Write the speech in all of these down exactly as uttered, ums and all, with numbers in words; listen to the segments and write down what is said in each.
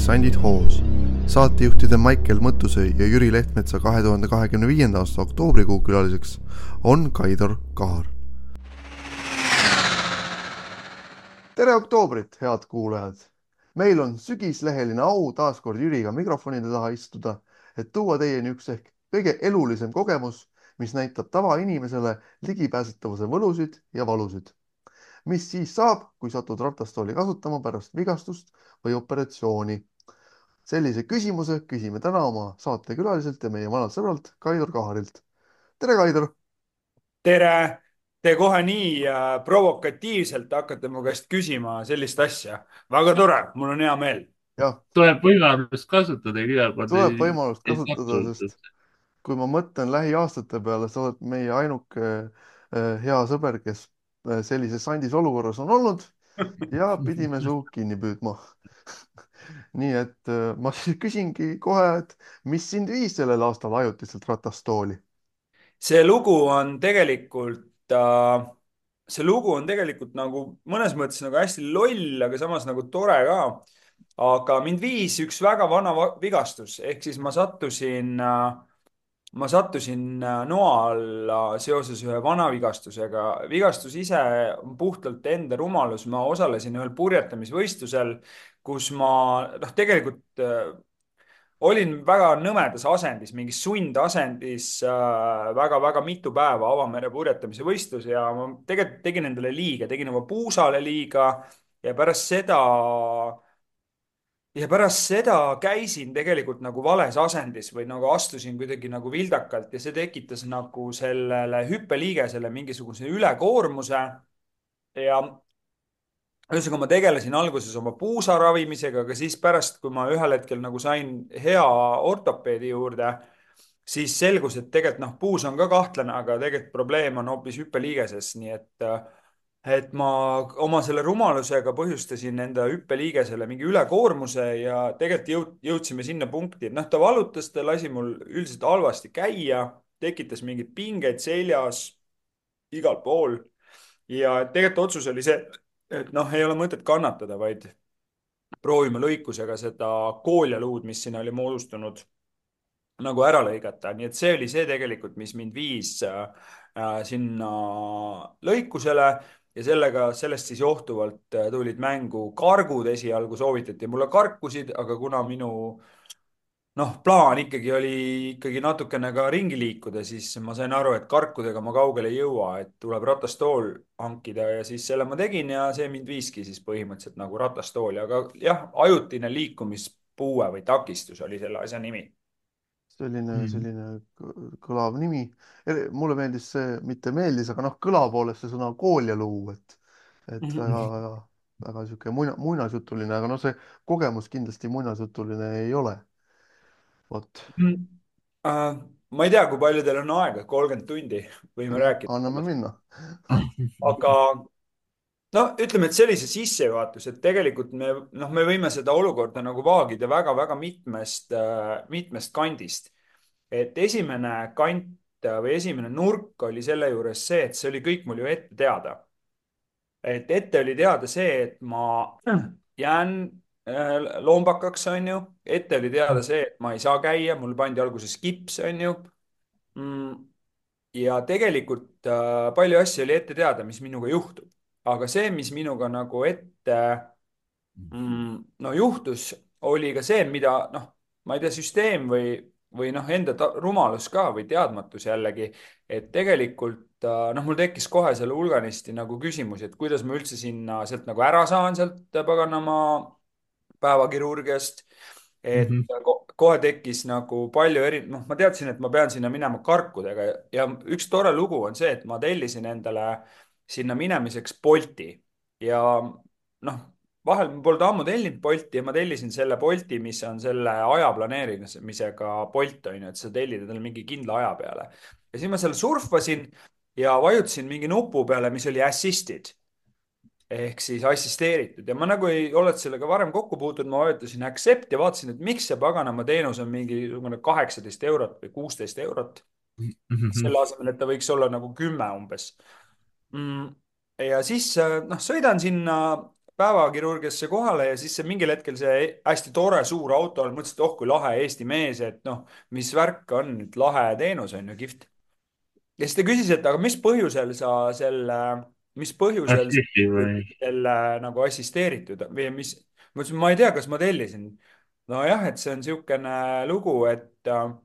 Sandid hoos. Saatejuhtide Maicel Mõttusõi ja Jüri Lehtmetsa kahe tuhande kahekümne viienda aasta oktoobrikuu külaliseks on Kaidor Kahar. Tere oktoobrit, head kuulajad! Meil on sügisleheline au taaskord Jüriga mikrofonide taha istuda, et tuua teieni üks ehk kõige elulisem kogemus, mis näitab tavainimesele ligipääsetavuse võlusid ja valusid. Mis siis saab, kui satud ratastooli kasutama pärast vigastust või operatsiooni? Sellise küsimuse küsime täna oma saatekülaliselt ja meie vanalt sõbralt Kaidor Kaharilt. Tere, Kaidor! Tere! Te kohe nii äh, provokatiivselt hakkate mu käest küsima sellist asja. Väga tore, mul on hea meel. Jah, Tuleb võimalust kasutada, iga kord tuleb ei, võimalust ei kasutada, satu sest kui ma mõtlen lähiaastate peale, sa oled meie ainuke äh, hea sõber, kes äh, sellises sandis olukorras on olnud ja pidime su kinni püüdma. Nii et äh, ma siis küsingi kohe, et mis sind viis sellel aastal ajutiselt ratastooli? see lugu on tegelikult äh, see lugu on tegelikult nagu mõnes mõttes nagu hästi loll, aga samas nagu tore ka. aga mind viis üks väga vana va- vigastus, ehk siis ma sattusin äh, ma sattusin äh, noa alla seoses ühe vana vigastusega. Vigastus ise on puhtalt enda rumalus. Ma osalesin ühel purjetamisvõistlusel, kus ma noh, tegelikult äh, olin väga nõmedas asendis, mingis sundasendis väga-väga mitu päeva avamere purjetamise võistlus ja ma tegelikult tegin endale liiga, tegin oma puusale liiga ja pärast seda ja pärast seda käisin tegelikult nagu vales asendis või nagu astusin kuidagi nagu vildakalt ja see tekitas nagu sellele hüppeliigesele mingisuguse ülekoormuse. Ja ühesõnaga ma tegelesin alguses oma puusa ravimisega, aga siis pärast, kui ma ühel hetkel nagu sain hea ortopeedi juurde, siis selgus, et tegelikult noh, puus on ka kahtlane, aga tegelikult probleem on hoopis hüppeliigeses, nii et et ma oma selle rumalusega põhjustasin enda hüppeliigesele mingi ülekoormuse ja tegelikult jõud, jõudsime sinna punkti, et noh, ta valutas, ta lasi mul üldiselt halvasti käia, tekitas mingeid pingeid seljas igal pool. Ja tegelikult otsus oli see, et noh, ei ole mõtet kannatada, vaid proovime lõikusega seda kooljaluud, mis sinna oli moodustunud, nagu ära lõigata. Nii et see oli see tegelikult, mis mind viis äh, äh, sinna lõikusele ja sellega, sellest siis johtuvalt äh, tulid mängu kargud. Esialgu soovitati mulle karkusid, aga kuna minu noh, plaan ikkagi oli ikkagi natukene ka ringi liikuda, siis ma sain aru, et karkudega ma kaugele ei jõua, et tuleb ratastool hankida ja siis selle ma tegin ja see mind viiski siis põhimõtteliselt nagu ratastooli, aga jah, ajutine liikumispuue või takistus oli selle asja nimi. selline, mm. selline kõ- kõlav nimi. Mulle meeldis see, mitte meeldis, aga noh, kõla poolest see sõna kooljaluu, et, et väga, väga, väga sihuke muina, muinasjutuline, aga noh, see kogemus kindlasti muinasjutuline ei ole. Vot, Äh, ma ei tea, kui palju teil on aega, kolmkümmend tundi võime noh, rääkida anname sellest. minna. Aga no ütleme, et see oli see sissejuhatus, et tegelikult me, noh, me võime seda olukorda nagu vaagida väga-väga mitmest, mitmest kandist. Et esimene kant või esimene nurk oli selle juures see, et see oli kõik mul ju ette teada. Et ette oli teada see, et ma jään äh, lombakaks, on ju. ette oli teada see, et ma ei saa käia, mul pandi alguses kips, on ju. Mm, ja tegelikult äh, palju asju oli ette teada, mis minuga juhtub. aga see, mis minuga nagu ette mm, no juhtus, oli ka see, mida noh, ma ei tea, süsteem või, või noh, enda ta- rumalus ka või teadmatus jällegi, et tegelikult äh, noh, mul tekkis kohe selle hulganisti nagu küsimusi, et kuidas ma üldse sinna sealt nagu ära saan sealt paganama päevakirurgiast. et Mhm. ko kohe tekkis nagu palju eri, noh, ma teadsin, et ma pean sinna minema karkudega ja üks tore lugu on see, et ma tellisin endale sinna minemiseks Bolti ja noh, vahel ma polnud ammu tellinud Bolti ja ma tellisin selle Bolti, mis on selle aja planeerimisega Bolt on ju, et sa tellid endale mingi kindla aja peale. ja siis ma seal surfasin ja vajutasin mingi nupu peale, mis oli assisted ehk siis assisteeritud ja ma nagu ei olnud sellega varem kokku puutunud, ma vajutasin accept ja vaatasin, et miks see paganama teenus on mingisugune kaheksateist eurot või kuusteist eurot. Mhm. selle asemel, et ta võiks olla nagu kümme umbes mm.. ja siis äh, noh, sõidan sinna päevakirurgiasse kohale ja siis see mingil hetkel see hästi tore suur auto, mõtlesin, et oh kui lahe Eesti mees, et noh, mis värk on, et lahe teenus on ju, kihvt. ja siis ta küsis, et aga mis põhjusel sa selle, mis põhjusel sa assisti või? selle nagu assisteeritud või mis, ma ütlesin, ma ei tea, kas ma tellisin. nojah, et see on niisugune lugu, et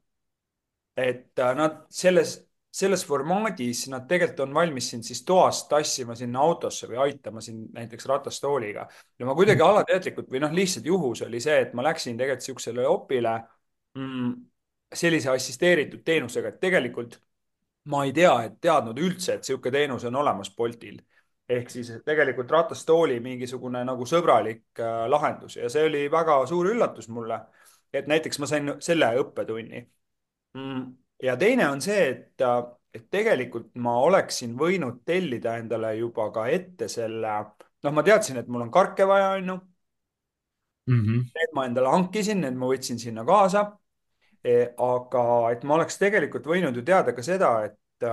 et äh, nad selles, selles formaadis nad tegelikult on valmis sind siis toast tassima sinna autosse või aitama sind näiteks ratastooliga. ja ma kuidagi alateadlikult või noh, lihtsalt juhus oli see, et ma läksin tegelikult siuksele opile mm, sellise assisteeritud teenusega, et tegelikult ma ei tea, et teadnud üldse, et sihuke teenus on olemas Boltil. ehk siis tegelikult ratastooli mingisugune nagu sõbralik äh, lahendus ja see oli väga suur üllatus mulle, et näiteks ma sain selle õppetunni mm.. ja teine on see, et, et tegelikult ma oleksin võinud tellida endale juba ka ette selle, noh, ma teadsin, et mul on karke vaja, on ju. Mhm. Need ma endale hankisin, need ma võtsin sinna kaasa. E, aga et ma oleks tegelikult võinud ju teada ka seda, et,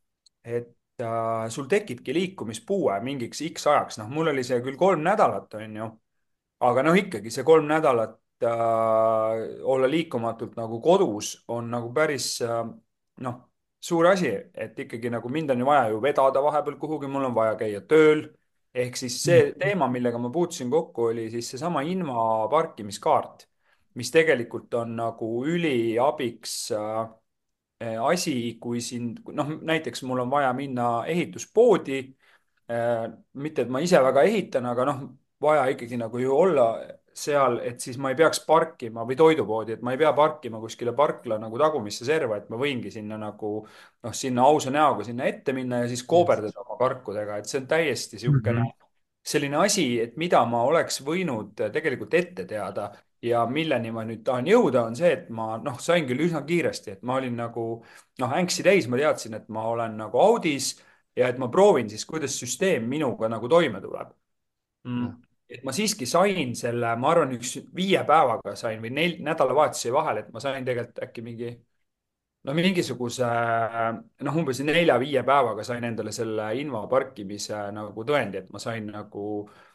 et äh, sul tekibki liikumispuue mingiks X ajaks, noh, mul oli see küll kolm nädalat, on ju, aga noh, ikkagi see kolm nädalat äh, olla liikumatult nagu kodus on nagu päris äh, noh, suur asi, et ikkagi nagu mind on ju vaja ju vedada vahepeal kuhugi, mul on vaja käia tööl. ehk siis see teema, millega ma puutusin kokku, oli siis seesama Inva parkimiskaart, mis tegelikult on nagu üliabiks äh, asi, kui siin, noh, näiteks mul on vaja minna ehituspoodi. mitte, et ma ise väga ehitan, aga noh, vaja ikkagi nagu ju olla seal, et siis ma ei peaks parkima või toidupoodi, et ma ei pea parkima kuskile parkla nagu tagumisse serva, et ma võingi sinna nagu noh, sinna ausa näoga sinna ette minna ja siis just. kooberdada oma karkudega, et see on täiesti niisugune Mhm. selline asi, et mida ma oleks võinud tegelikult ette teada ja milleni ma nüüd tahan jõuda, on see, et ma noh, sain küll üsna kiiresti, et ma olin nagu noh, ängsi täis, ma teadsin, et ma olen nagu audis ja et ma proovin siis, kuidas süsteem minuga nagu toime tuleb mm.. jah, et ma siiski sain selle, ma arvan, üks viie päevaga sain või neil nädalavahetuse vahel, et ma sain tegelikult äkki mingi no mingisuguse noh, umbes nelja-viie päevaga sain endale selle Inva parkimise nagu tõendi, et ma sain nagu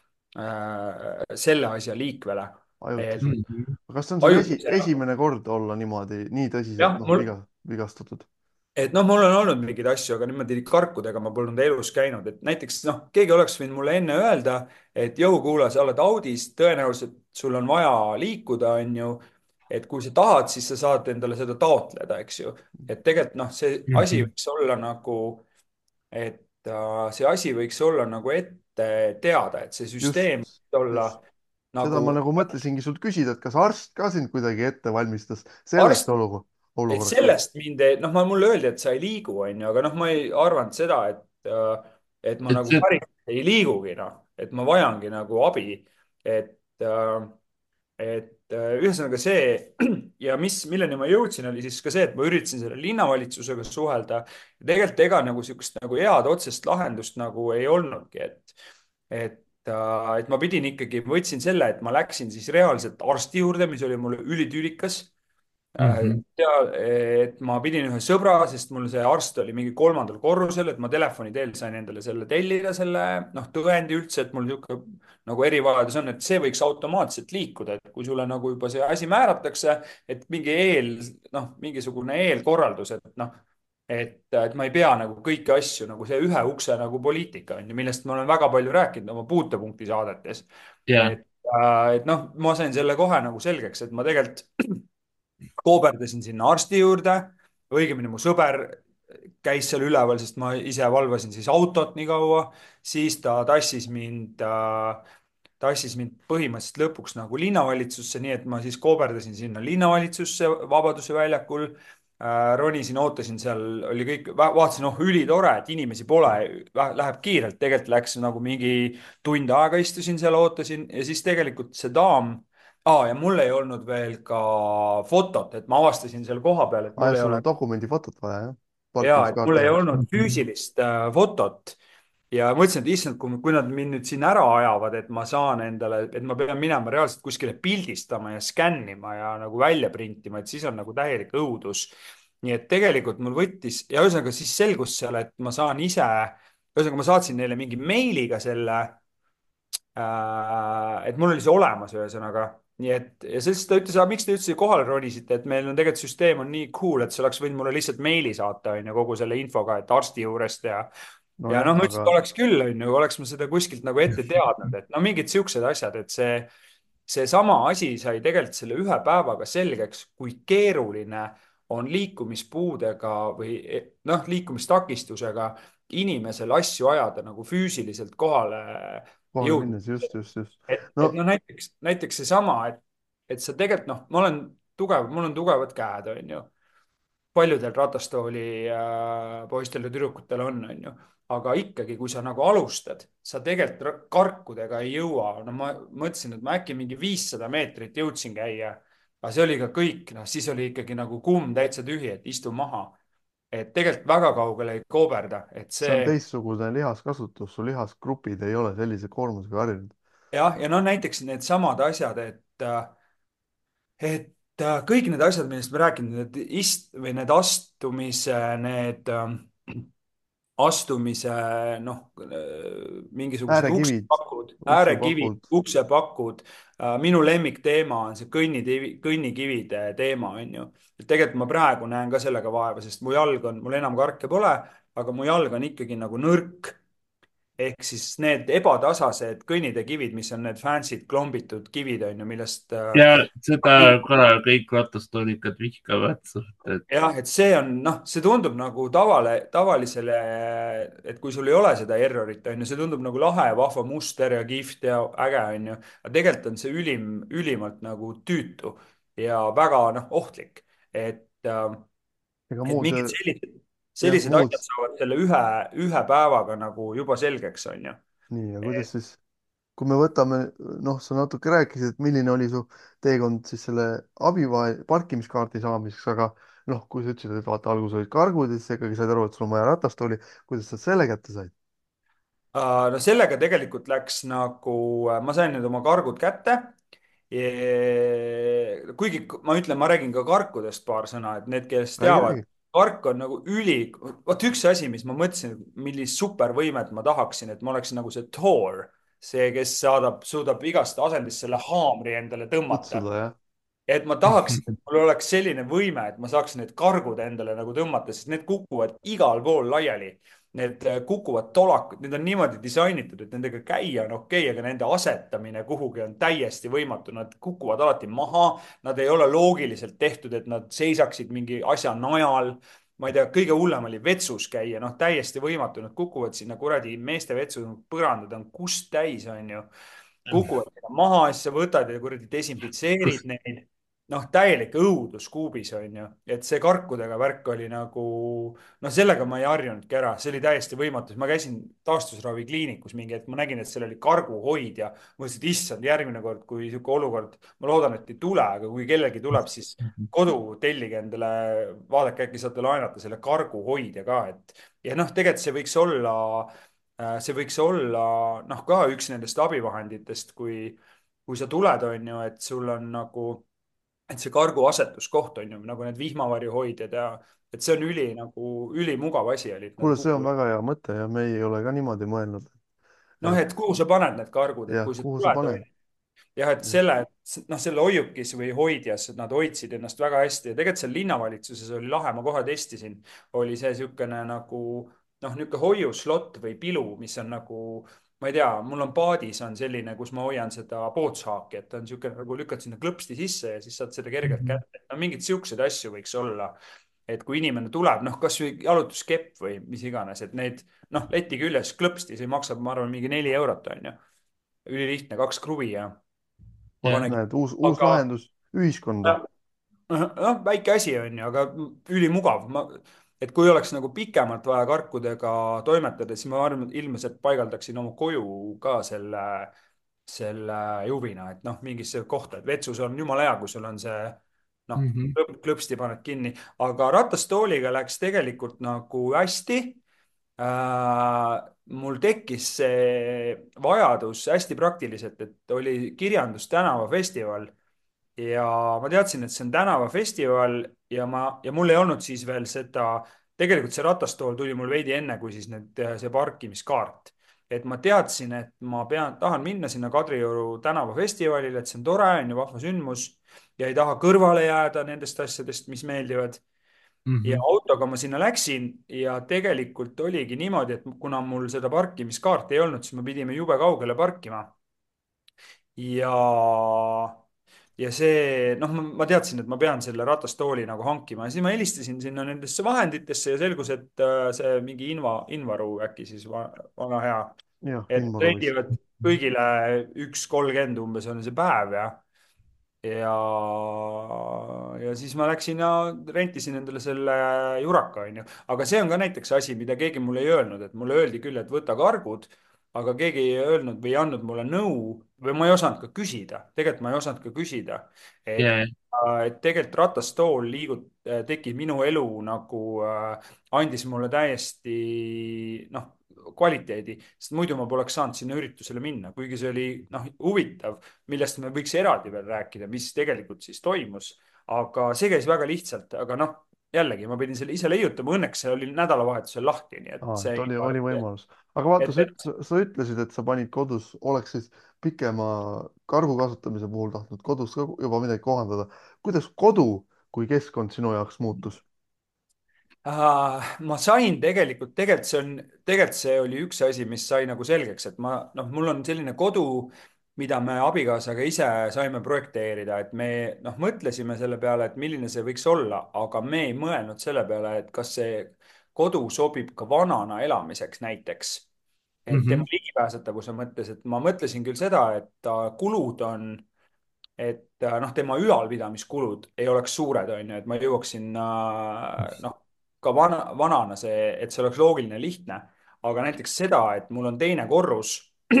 äh, selle asja liikvele. et ajutiselt. Mhm. kas see on sul esi, ajutisena, esimene kord olla niimoodi nii tõsiselt jah, noh, mul viga, vigastatud? et noh, mul on olnud mingeid asju, aga niimoodi karkudega ma polnud elus käinud, et näiteks noh, keegi oleks võinud mulle enne öelda, et jõu, kuule, sa oled Audis, tõenäoliselt sul on vaja liikuda, on ju. et kui sa tahad, siis sa saad endale seda taotleda, eks ju. et tegelikult noh, see asi Mhm. võiks olla nagu, et äh, see asi võiks olla nagu ette teada, et see süsteem just, võiks olla just. seda nagu ma nagu mõtlesingi sult küsida, et kas arst ka sind kuidagi ette valmistas selleks arst. olukorra, et olukorraks? sellest mind, noh, ma, mulle öeldi, et sa ei liigu, on ju, aga noh, ma ei arvanud seda, et, äh, et ma et nagu see, päris ei liigugi, noh, et ma vajangi nagu abi. et, äh, et äh, ühesõnaga see ja mis, milleni ma jõudsin, oli siis ka see, et ma üritasin selle linnavalitsusega suhelda. ja tegelikult ega nagu sihukest nagu head otsest lahendust nagu ei olnudki, et, et, äh, et ma pidin ikkagi, võtsin selle, et ma läksin siis reaalselt arsti juurde, mis oli mulle ülitüülikas Mhm. tea, et ma pidin ühe sõbra, sest mul see arst oli mingi kolmandal korrusel, et ma telefoni teel sain endale selle tellida, selle noh, tõendi üldse, et mul niisugune nagu erivajadus on, et see võiks automaatselt liikuda, et kui sulle nagu juba see asi määratakse, et mingi eel, noh, mingisugune eelkorraldus, et noh, et, et ma ei pea nagu kõiki asju nagu see ühe ukse nagu poliitika on ju, millest ma olen väga palju rääkinud oma puutepunkti saadetes. ja. et, et noh, ma sain selle kohe nagu selgeks, et ma tegelikult kooberdasin sinna arsti juurde, õigemini mu sõber käis seal üleval, sest ma ise valvasin siis autot nii kaua, siis ta tassis mind äh, tassis mind põhimõtteliselt lõpuks nagu linnavalitsusse, nii et ma siis kooberdasin sinna linnavalitsusse Vabaduse väljakul äh,. ronisin, ootasin seal, oli kõik, vaatasin, oh ülitore, et inimesi pole, läheb kiirelt, tegelikult läks nagu mingi tund aega istusin seal, ootasin ja siis tegelikult see daam aa, ja mul ei olnud veel ka fotot, et ma avastasin seal kohapeal, et aa, mul ei sul ole on dokumendifotot vaja, jah? ja, et mul parkimiskaardi ei jaoks. olnud Mhm. füüsilist äh, fotot ja mõtlesin, et issand, kui, kui nad mind nüüd sinna ära ajavad, et ma saan endale, et ma pean minema reaalselt kuskile pildistama ja skännima ja nagu välja printima, et siis on nagu täielik õudus. nii et tegelikult mul võttis ja ühesõnaga siis selgus seal, et ma saan ise, ühesõnaga ma saatsin neile mingi meiliga selle Äh, et mul oli see olemas, ühesõnaga. nii et, ja siis ta ütles, aga miks te üldse kohale ronisite, et meil on tegelikult süsteem on nii cool, et sa oleks võinud mulle lihtsalt meili saata, on ju, kogu selle infoga, et arsti juurest ja ja nojah, noh, ma ütlesin, aga et oleks küll, on ju, oleks ma seda kuskilt nagu ette teadnud, et no mingid siuksed asjad, et see, seesama asi sai tegelikult selle ühe päevaga selgeks, kui keeruline on liikumispuudega või noh, liikumistakistusega inimesel asju ajada nagu füüsiliselt kohale kohale jõudma. minnes just, just, just. et, et no noh, näiteks, näiteks seesama, et, et sa tegelikult noh, ma olen tugev, mul on tugevad käed, on ju paljudel ratastooli äh, poistel ja tüdrukutel on, on ju. aga ikkagi, kui sa nagu alustad, sa tegelikult ra- karkudega ei jõua. no ma mõtlesin, et ma äkki mingi viissada meetrit jõudsin käia. aga see oli ka kõik, noh, siis oli ikkagi nagu kumm täitsa tühi, et istu maha. et tegelikult väga kaugele ei kooberda, et see on see teistsugune lihaskasutus, su lihasgrupid ei ole sellise koormusega harjunud. jah, ja no näiteks needsamad asjad, et äh, et äh, kõik need asjad, millest me rääkinud, need ist- või need astumise, need ähm, astumise, noh, mingisugused äärekivid, uksepakud, äärekivid, uksepakud. uksepakud. minu lemmikteema on see kõnnikivi, kõnnikivide teema, on ju. et tegelikult ma praegu näen ka sellega vaeva, sest mu jalg on, mul enam karke pole, aga mu jalg on ikkagi nagu nõrk. ehk siis need ebatasased kõnniteekivid, mis on need fancy'd klombitud kivid, on ju, millest äh, ja seda ka kõik ratastoolikad vihkavad suht, et jah, et see on, noh, see tundub nagu tavale, tavalisele, et kui sul ei ole seda errorit, on ju, see tundub nagu lahe ja vahva muster ja kihvt ja äge, on ju. aga tegelikult on see ülim, ülimalt nagu tüütu ja väga, noh, ohtlik. et, äh, ega et muud, mingid sellised, jah, sellised muud. asjad saavad selle ühe, ühe päevaga nagu juba selgeks, on ju. nii, ja kuidas siis, kui me võtame, noh, sa natuke rääkisid, et milline oli su teekond siis selle abivahe, parkimiskaardi saamiseks, aga noh, kui sa ütlesid, et vaata, alguses olid kargud ja siis ikkagi said aru, et sul on vaja ratastooli, kuidas sa selle kätte said? Äh, no sellega tegelikult läks nagu, ma sain nüüd oma kargud kätte. kuigi ma ütlen, ma räägin ka karkudest paar sõna, et need, kes räägi, teavad, räägi. kark on nagu üli, vot üks asi, mis ma mõtlesin, millist supervõimet ma tahaksin, et ma oleksin nagu see Thor, see, kes saadab, suudab igast asendist selle haamri endale tõmmata. kutsuda, jah? et ma tahaksin, et mul oleks selline võime, et ma saaksin need kargud endale nagu tõmmata, sest need kukuvad igal pool laiali. Need äh, kukuvad tolakud, need on niimoodi disainitud, et nendega käia on okei okay,, aga nende asetamine kuhugi on täiesti võimatu, nad kukuvad alati maha, nad ei ole loogiliselt tehtud, et nad seisaksid mingi asja najal. ma ei tea, kõige hullem oli vetsus käia, noh, täiesti võimatu, nad kukuvad sinna kuradi meeste vetsu, põrandad on kust täis, on ju. kukuvad sinna maha, siis sa võtad ja kuradi desinfitseerid neid. noh, täielik õudus kuubis, on ju, et see karkudega värk oli nagu, noh, sellega ma ei harjunudki ära, see oli täiesti võimatu. ma käisin taastusravikliinikus mingi hetk, ma nägin, et seal oli karguhoidja. mõtlesin, et issand, järgmine kord, kui niisugune olukord, ma loodan, et ei tule, aga kui kellelgi tuleb, siis kodu tellige endale, vaadake, äkki saate laenata selle karguhoidja ka, et ja noh, tegelikult see võiks olla, see võiks olla noh, ka üks nendest abivahenditest, kui, kui sa tuled, on ju, et sul on nagu et see kargu asetuskoht on ju nagu need vihmavarjuhoidjad ja et see on üli nagu ülimugav asi oli, et nad kuule, see on kukuvad. väga hea mõte ja me ei ole ka niimoodi mõelnud. noh, et et kuhu sa paned need kargud, et jah, kui sa kuhu sa tuled, on paned? ju. jah, et Just. selle, noh, selle hoiukis või hoidjas nad hoidsid ennast väga hästi ja tegelikult seal linnavalitsuses oli lahe, ma kohe testisin, oli see niisugune nagu noh, niisugune hoiuslott või pilu, mis on nagu ma ei tea, mul on paadis on selline, kus ma hoian seda pootshaaki, et ta on niisugune nagu lükkad sinna klõpsti sisse ja siis saad seda kergelt kätte. no mingeid siukseid asju võiks olla, et kui inimene tuleb, noh, kasvõi jalutuskepp või mis iganes, et need noh, leti küljes klõpsti, see maksab, ma arvan, mingi neli eurot on ju. ülilihtne, kaks kruvi ja jah. paned. näed, uus, uus aga lahendus ühiskonda. noh, väike asi on ju, aga ülimugav. ma, et kui oleks nagu pikemalt vaja karkudega toimetada, siis ma arvan, et ilmselt paigaldaksin oma koju ka selle, selle juvina, et noh, mingisse kohta, et vetsus on jumala hea, kui sul on see noh, Mhm. klõpsti paned kinni, aga ratastooliga läks tegelikult nagu hästi äh,. mul tekkis see vajadus hästi praktiliselt, et oli Kirjandus tänavafestival ja ma teadsin, et see on tänavafestival ja ma, ja mul ei olnud siis veel seda, tegelikult see ratastool tuli mul veidi enne, kui siis need, see parkimiskaart. et ma teadsin, et ma pean, tahan minna sinna Kadrioru tänavafestivalile, et see on tore, on ju, vahva sündmus ja ei taha kõrvale jääda nendest asjadest, mis meeldivad. Ja Mhm. autoga ma sinna läksin ja tegelikult oligi niimoodi, et kuna mul seda parkimiskaarti ei olnud, siis me pidime jube kaugele parkima. ja, ja see, noh, ma ma teadsin, et ma pean selle ratastooli nagu hankima ja siis ma helistasin sinna nendesse vahenditesse ja selgus, et äh, see mingi Inva, Invaru äkki siis va- vana hea, jah, et Invaru vist. rendivad kõigile üks kolmkümmend umbes on see päev ja ja, ja siis ma läksin ja rentisin endale selle Juraka, onju. aga see on ka näiteks asi, mida keegi mulle ei öelnud, et mulle öeldi küll, et võta kargud, aga keegi ei öelnud või ei andnud mulle nõu või ma ei osanud ka küsida. tegelikult ma ei osanud ka küsida, et, ja, et tegelikult ratastool liigut-, tekib minu elu nagu äh, andis mulle täiesti noh, kvaliteedi, sest muidu ma poleks saanud sinna üritusele minna, kuigi see oli noh, huvitav, millest me võiks eraldi veel rääkida, mis tegelikult siis toimus. aga see käis väga lihtsalt, aga noh, jällegi ma pidin selle ise leiutama, õnneks see oli nädalavahetusel lahti, nii et Aa, see et ei oli, oli olnud, võimalus. aga vaata, et, sa üt-, et sa ütlesid, et sa panid kodus, oleks siis pikema kargu kasutamise puhul tahtnud kodus ka juba midagi kohandada. kuidas kodu kui keskkond sinu jaoks muutus? äh, ma sain tegelikult, tegelikult see on, tegelikult see oli üks asi, mis sai nagu selgeks, et ma, noh, mul on selline kodu, mida me abikaasaga ise saime projekteerida, et me, noh, mõtlesime selle peale, et milline see võiks olla, aga me ei mõelnud selle peale, et kas see kodu sobib ka vanana elamiseks näiteks. et tema mhm. ligipääsetavuse mõttes, et ma mõtlesin küll seda, et ta kulud on et äh, noh, tema ülalpidamiskulud ei oleks suured, on ju, et ma jõuaksin äh, noh, ka vana, vanana see, et see oleks loogiline, lihtne. aga näiteks seda, et mul on teine korrus,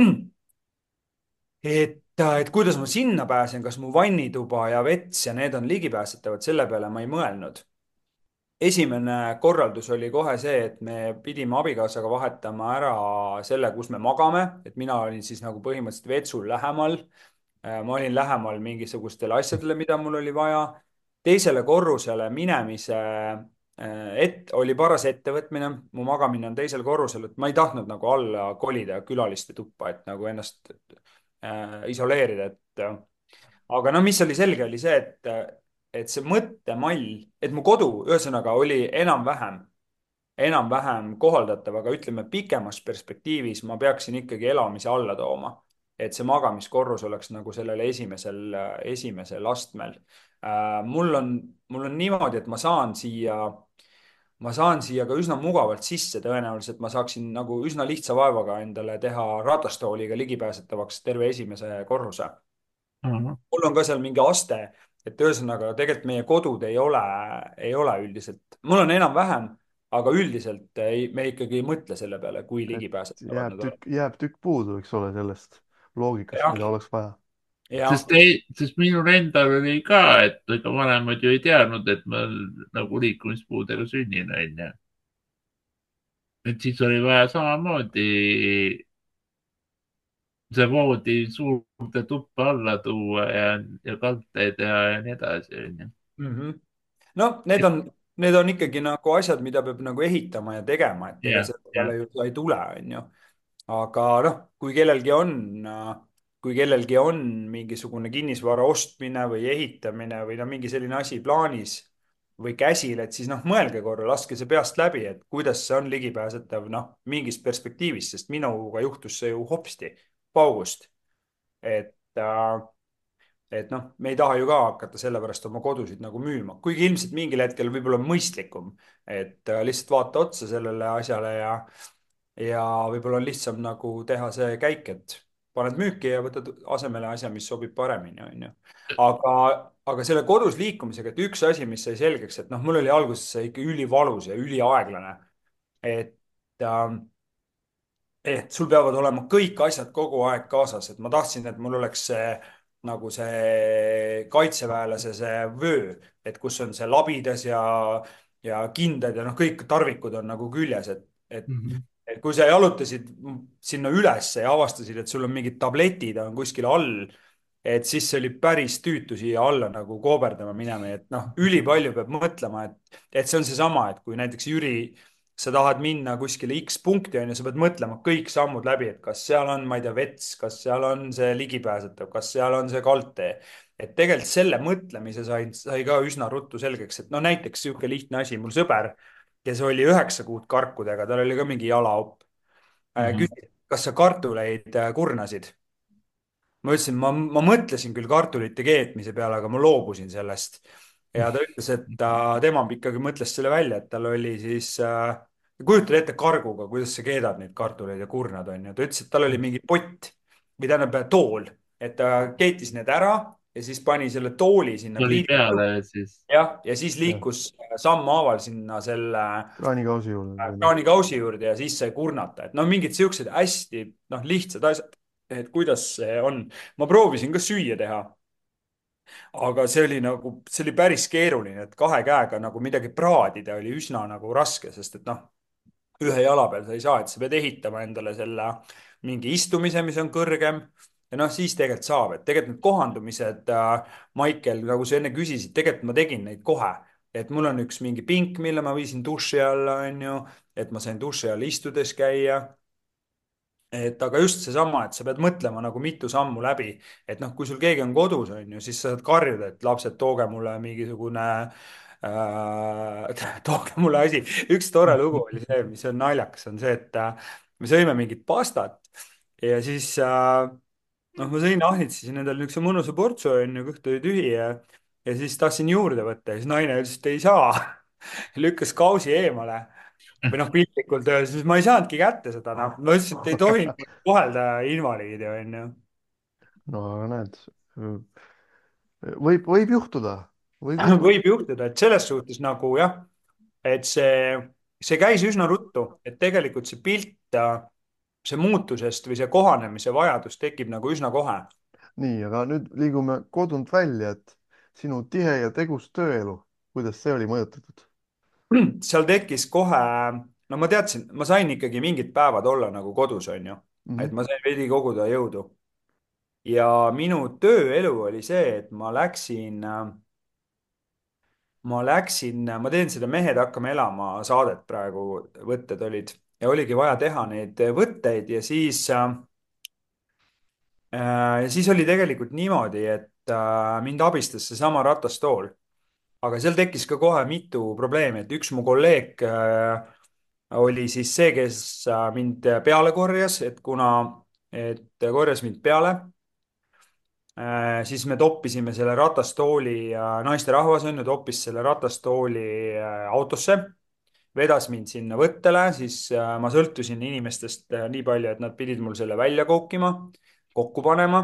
et, äh, et kuidas ma sinna pääsen, kas mu vannituba ja vets ja need on ligipääsetavad, selle peale ma ei mõelnud. Esimene korraldus oli kohe see, et me pidime abikaasaga vahetama ära selle, kus me magame, et mina olin siis nagu põhimõtteliselt vetsul lähemal. Äh, ma olin lähemal mingisugustele asjadele, mida mul oli vaja. teisele korrusele minemise äh, et oli paras ettevõtmine, mu magamine on teisel korrusel, et ma ei tahtnud nagu alla kolida külaliste tuppa, et nagu ennast äh, isoleerida, et äh, aga no mis oli selge, oli see, et, et see mõttemall, et mu kodu ühesõnaga oli enam-vähem, enam-vähem kohaldatav, aga ütleme, pikemas perspektiivis ma peaksin ikkagi elamise alla tooma. et see magamiskorrus oleks nagu sellel esimesel, esimesel astmel. Äh, mul on, mul on niimoodi, et ma saan siia, ma saan siia ka üsna mugavalt sisse, tõenäoliselt ma saaksin nagu üsna lihtsa vaevaga endale teha ratastooliga ligipääsetavaks terve esimese korruse. Aha. mul on ka seal mingi aste, et ühesõnaga tegelikult meie kodud ei ole, ei ole üldiselt, mul on enam-vähem, aga üldiselt ei, me ikkagi ei mõtle selle peale, kui et ligipääsetavad jääb nad on. tükk, jääb tükk puudu, eks ole, sellest loogikast, jah, mida oleks vaja. jah. sest ei, sest minul endal oli ka, et ega vanemad ju ei teadnud, et ma nagu liikumispuudega sünnin, onju. et siis oli vaja samamoodi see voodi suurde tuppa alla tuua ja, ja kaldteed teha ja nii edasi, onju. Mhm. no need et on, need on ikkagi nagu asjad, mida peab nagu ehitama ja tegema, et ega jah, selle jah. peale ju sa ei tule, onju. aga noh, kui kellelgi on, kui kellelgi on mingisugune kinnisvara ostmine või ehitamine või no mingi selline asi plaanis või käsil, et siis noh, mõelge korra, laske see peast läbi, et kuidas see on ligipääsetav noh, mingist perspektiivist, sest minuga juhtus see ju hopsti, paugust. et äh, et noh, me ei taha ju ka hakata sellepärast oma kodusid nagu müüma, kuigi ilmselt mingil hetkel võib-olla on mõistlikum, et äh, lihtsalt vaata otsa sellele asjale ja, ja võib-olla on lihtsam nagu teha see käik, et paned müüki ja võtad asemele asja, mis sobib paremini, onju. aga, aga selle kodus liikumisega, et üks asi, mis sai selgeks, et noh, mul oli alguses see ikka ülivalus ja üliaeglane, et ähm, et sul peavad olema kõik asjad kogu aeg kaasas, et ma tahtsin, et mul oleks see nagu see kaitseväelase see vöö, et kus on see labidas ja, ja kindad ja noh, kõik tarvikud on nagu küljes, et, et, Mhm. et kui sa jalutasid sinna ülesse ja avastasid, et sul on mingid tabletid on kuskil all, et siis see oli päris tüütu siia alla nagu kooberdama minema, et noh, ülipalju peab mõtlema, et, et see on seesama, et kui näiteks Jüri sa tahad minna kuskile X punkti, on ju, sa pead mõtlema kõik sammud läbi, et kas seal on, ma ei tea, vets, kas seal on see ligipääsetav, kas seal on see kaldtee. et tegelikult selle mõtlemise sai, sai ka üsna ruttu selgeks, et no näiteks sihuke lihtne asi, mul sõber, kes oli üheksa kuud karkudega, tal oli ka mingi jalaopp, Mhm. küsis, kas sa kartuleid äh, kurnasid. ma ütlesin, ma, ma mõtlesin küll kartulite keetmise peale, aga ma loobusin sellest. ja ta ütles, et ta, tema ikkagi mõtles selle välja, et tal oli siis äh,, kujutad ette karguga, kuidas sa keedad neid kartuleid ja kurnad, on ju. ta ütles, et tal oli mingi pott või tähendab tool, et ta keetis need ära ja siis pani selle tooli sinna tuli pliidi peale peale. ja siis. jah, ja siis jah, liikus sammhaaval sinna selle kraanikausi juurde äh, või noh. kraanikausi juurde ja siis sai kurnata, et no mingid siuksed hästi noh, lihtsad asjad, et kuidas see on. ma proovisin ka süüa teha, aga see oli nagu, see oli päris keeruline, et kahe käega nagu midagi praadida oli üsna nagu raske, sest et noh, ühe jala peal sa ei saa, et sa pead ehitama endale selle mingi istumise, mis on kõrgem. ja noh, siis tegelikult saab, et tegelikult need kohandumised äh,, Maicel, nagu sa enne küsisid, tegelikult ma tegin neid kohe. et mul on üks mingi pink, mille ma viisin duši alla, onju, et ma sain duši all istudes käia. et aga just seesama, et sa pead mõtlema nagu mitu sammu läbi, et noh, kui sul keegi on kodus, on ju, siis sa saad karjuda, et lapsed, tooge mulle mingisugune äh,, tooge mulle asi. üks tore lugu oli see, mis on naljakas, on see, et äh, me sõime mingit pastat ja siis äh, noh, ma sõin, ahnitsesin endale niisuguse mõnusa portsu, on ju, kõht oli tühi ja, ja siis tahtsin juurde võtta ja siis naine ütles, et ei saa. lükkas kausi eemale või noh, piltlikult öeldes, siis ma ei saanudki kätte seda, noh, ma ütlesin, et ei tohi kohelda invaliidi, onju. no aga näed, võib, võib juhtuda, võib juhtuda. võib juhtuda, et selles suhtes nagu jah, et see, see käis üsna ruttu, et tegelikult see pilt, see muutusest või see kohanemise vajadus tekib nagu üsna kohe. nii, aga nüüd liigume kodunt välja, et sinu tihe ja tegus tööelu, kuidas see oli mõjutatud? seal tekkis kohe, no ma teadsin, ma sain ikkagi mingid päevad olla nagu kodus, onju, et Mhm. ma sain veidi koguda jõudu. ja minu tööelu oli see, et ma läksin äh, ma läksin, ma teen seda Mehed hakkame elama saadet praegu, võtted olid ja oligi vaja teha neid võtteid ja siis äh,, ja siis oli tegelikult niimoodi, et äh, mind abistas seesama ratastool. aga seal tekkis ka kohe mitu probleemi, et üks mu kolleeg äh, oli siis see, kes äh, mind peale korjas, et kuna, et korjas mind peale Äh, siis me toppisime selle ratastooli, naisterahvas on ju, toppis selle ratastooli äh, autosse, vedas mind sinna võttele, siis äh, ma sõltusin inimestest äh, nii palju, et nad pidid mul selle välja kookima, kokku panema.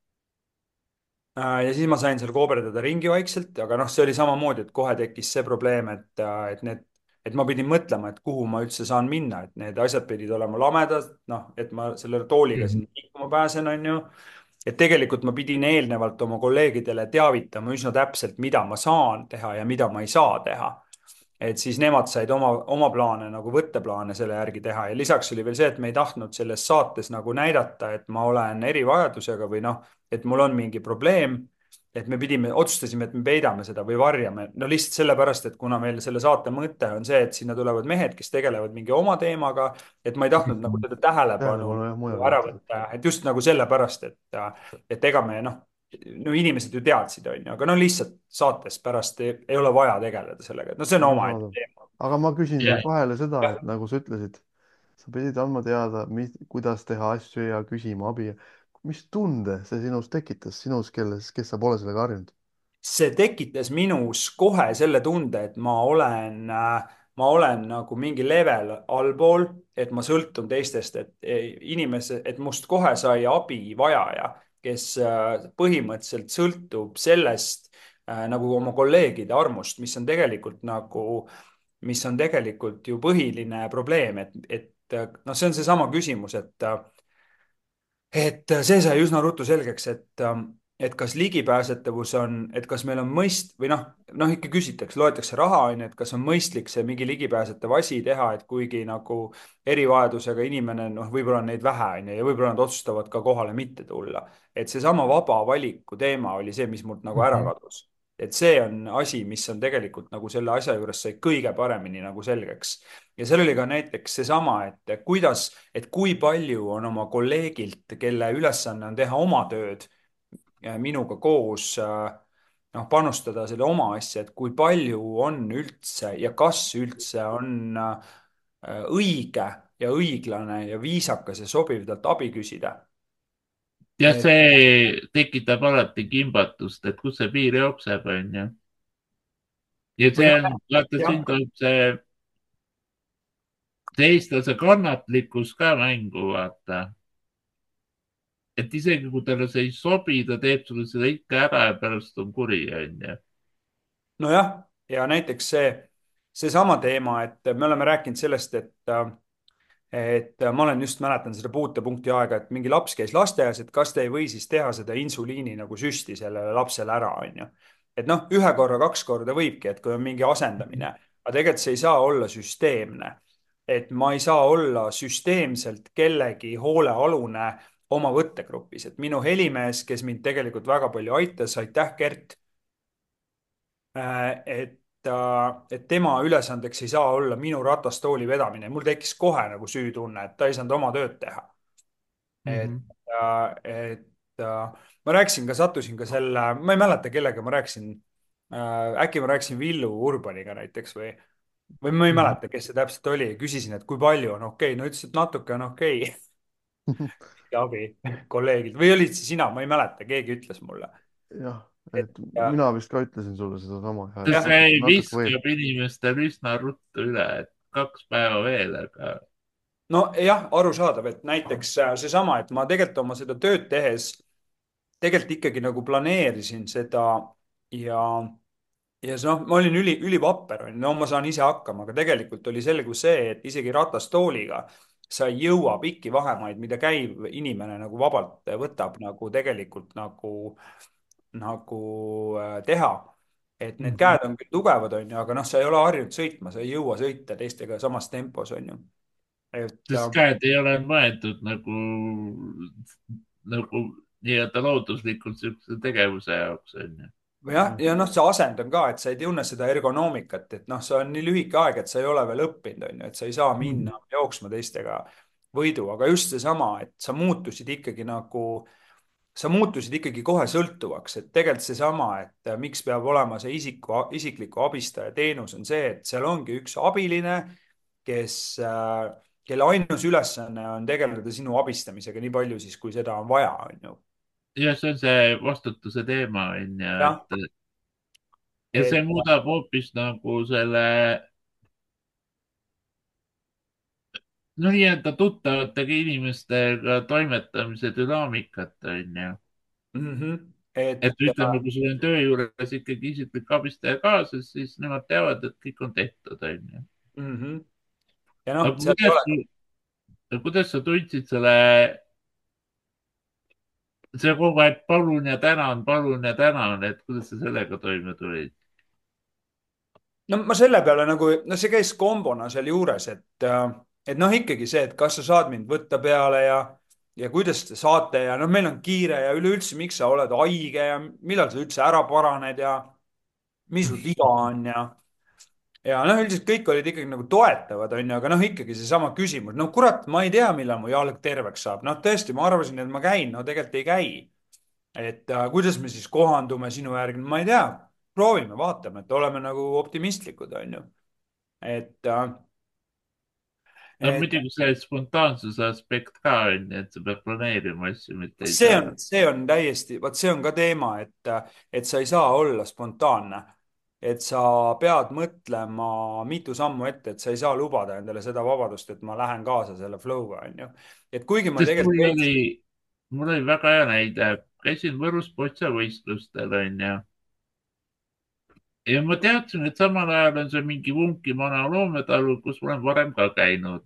Äh, ja siis ma sain seal kooberdada ringi vaikselt, aga noh, see oli samamoodi, et kohe tekkis see probleem, et, äh, et need, et ma pidin mõtlema, et kuhu ma üldse saan minna, et need asjad pidid olema lamedad, noh, et ma selle tooliga Mhm. sinna liikuma pääsen, on ju. et tegelikult ma pidin eelnevalt oma kolleegidele teavitama üsna täpselt, mida ma saan teha ja mida ma ei saa teha. et siis nemad said oma, oma plaane nagu võtteplaane selle järgi teha ja lisaks oli veel see, et me ei tahtnud selles saates nagu näidata, et ma olen erivajadusega või noh, et mul on mingi probleem. et me pidime, otsustasime, et me peidame seda või varjame, no lihtsalt sellepärast, et kuna meil selle saate mõte on see, et sinna tulevad mehed, kes tegelevad mingi oma teemaga, et ma ei tahtnud nagu teda tähelepanu tähelepanu jah, mujale ära võtta. võtta, et just nagu sellepärast, et, et ega me noh, no inimesed ju teadsid, onju, aga no lihtsalt saates pärast ei, ei ole vaja tegeleda sellega, et no see on omaette arusaadav. teema. aga ma küsin siia jah, vahele seda, jah, et nagu sa ütlesid, sa pidid andma teada, mis, kuidas teha asju ja küsima abi. mis tunde see sinus tekitas, sinus, kelles, kes sa pole sellega harjunud? see tekitas minus kohe selle tunde, et ma olen, ma olen nagu mingi level allpool, et ma sõltun teistest, et inimese, et must kohe sai abivajaja, kes äh, põhimõtteliselt sõltub sellest äh, nagu oma kolleegide armust, mis on tegelikult nagu, mis on tegelikult ju põhiline probleem, et, et äh, noh, see on seesama küsimus, et äh, et see sai üsna ruttu selgeks, et, et kas ligipääsetavus on, et kas meil on mõist- või noh, noh ikka küsitakse, loetakse raha, on ju, et kas on mõistlik see mingi ligipääsetav asi teha, et kuigi nagu erivajadusega inimene, noh, võib-olla on neid vähe, on ju, ja võib-olla nad otsustavad ka kohale mitte tulla. et seesama vaba valiku teema oli see, mis mult nagu ära Mhm. kadus. et see on asi, mis on tegelikult nagu selle asja juures sai kõige paremini nagu selgeks. ja seal oli ka näiteks seesama, et kuidas, et kui palju on oma kolleegilt, kelle ülesanne on teha oma tööd minuga koos, noh, panustada selle oma asja, et kui palju on üldse ja kas üldse on õige ja õiglane ja viisakas ja sobiv talt abi küsida. ja et see tekitab alati kimbatust, et kus see piir jookseb, onju. ja või see noh, on, vaata, jah, siin tuleb see, see eestlase kannatlikkus ka mängu, vaata. et isegi kui talle see ei sobi, ta teeb sulle seda ikka ära ja pärast on kuri, onju. nojah, ja näiteks see, seesama teema, et me oleme rääkinud sellest, et et ma olen just, mäletan seda puutepunkti aega, et mingi laps käis lasteaias, et kas te ei või siis teha seda insuliini nagu süsti sellele lapsele ära, onju. et noh, ühe korra, kaks korda võibki, et kui on mingi asendamine, aga tegelikult see ei saa olla süsteemne. et ma ei saa olla süsteemselt kellegi hoolealune oma võttegrupis, et minu helimees, kes mind tegelikult väga palju aitas, aitäh, Gert, et et tema ülesandeks ei saa olla minu ratastooli vedamine. mul tekkis kohe nagu süütunne, et ta ei saanud oma tööd teha. et, Mhm. et ma rääkisin ka, sattusin ka selle, ma ei mäleta, kellega ma rääkisin. äkki ma rääkisin Villu Urbaniga näiteks või, või ma ei Mhm. mäleta, kes see täpselt oli. küsisin, et kui palju on okei okay. No ütles, et natuke on okei okay. abi kolleegilt või olid see sina, ma ei mäleta, keegi ütles mulle. jah, et et mina vist ka ütlesin sulle sedasama ja et jah, see natuke, natuke võib. viskab inimestel üsna ruttu üle, et kaks päeva veel, aga nojah, arusaadav, et näiteks äh, seesama, et ma tegelikult oma seda tööd tehes tegelikult ikkagi nagu planeerisin seda ja, ja see noh, ma olin üli, ülivapper, onju, no ma saan ise hakkama, aga tegelikult oli selge see, et isegi ratastooliga sa ei jõua pikki vahemaid, mida käiv inimene nagu vabalt võtab nagu tegelikult nagu, nagu äh, teha. et need Mhm. käed on küll tugevad, onju, aga noh, sa ei ole harjunud sõitma, sa ei jõua sõita teistega samas tempos, onju. et sest äh, käed ei ole mõeldud nagu, nagu nii-öelda looduslikult siukse tegevuse jaoks, onju. jah, ja noh, see asend on ka, et sa ei tunne seda ergonoomikat, et noh, see on nii lühike aeg, et sa ei ole veel õppinud, on ju, et sa ei saa Mhm. minna jooksma teistega võidu, aga just seesama, et sa muutusid ikkagi nagu, sa muutusid ikkagi kohe sõltuvaks, et tegelikult seesama, et miks peab olema see isiku, isikliku abistaja teenus, on see, et seal ongi üks abiline, kes äh, kelle ainus ülesanne on tegeleda sinu abistamisega nii palju siis, kui seda on vaja, on ju. ja see on see vastutuse teema, onju, jah, et ja et see muudab hoopis nagu selle, no nii-öelda tuttavatega inimestega toimetamise dünaamikat, onju. mm. et et ütleme, kui sul on töö juures ikkagi isiklik abistaja kaasas, siis nemad teavad, et kõik on tehtud, onju. mm. ja noh, aga seal ei kuidas, ole. kuidas sa tundsid selle, see kogu aeg palun ja tänan, palun ja tänan, et kuidas sa sellega toime tulid? no ma selle peale nagu, no see käis kombona sealjuures, et, äh, et noh, ikkagi see, et kas sa saad mind võtta peale ja, ja kuidas te saate ja noh, meil on kiire ja üleüldse, miks sa oled haige ja millal sa üldse ära paraned ja mis sul viga on ja, ja noh, üldiselt kõik olid ikkagi nagu toetavad, onju, aga noh, ikkagi seesama küsimus, no kurat, ma ei tea, millal mu jalg terveks saab, noh, tõesti, ma arvasin, et ma käin, no tegelikult ei käi. et äh, kuidas me siis kohandume sinu järgi, ma ei tea, proovime, vaatame, et oleme nagu optimistlikud, onju. et äh, no et muidugi see spontaansuse aspekt ka on ju, et sa pead planeerima asju, mitte ei see saa. on, see on täiesti, vot see on ka teema, et, et sa ei saa olla spontaanne. et sa pead mõtlema mitu sammu ette, et sa ei saa lubada endale seda vabadust, et ma lähen kaasa selle flow'ga, onju. et kuigi ma sest tegelikult mul veits. oli, mul oli väga hea näide, käisin Võrus botsavõistlustel onju. ja ma teadsin, et samal ajal on see mingi Vunkimana loometalu, kus ma olen varem ka käinud.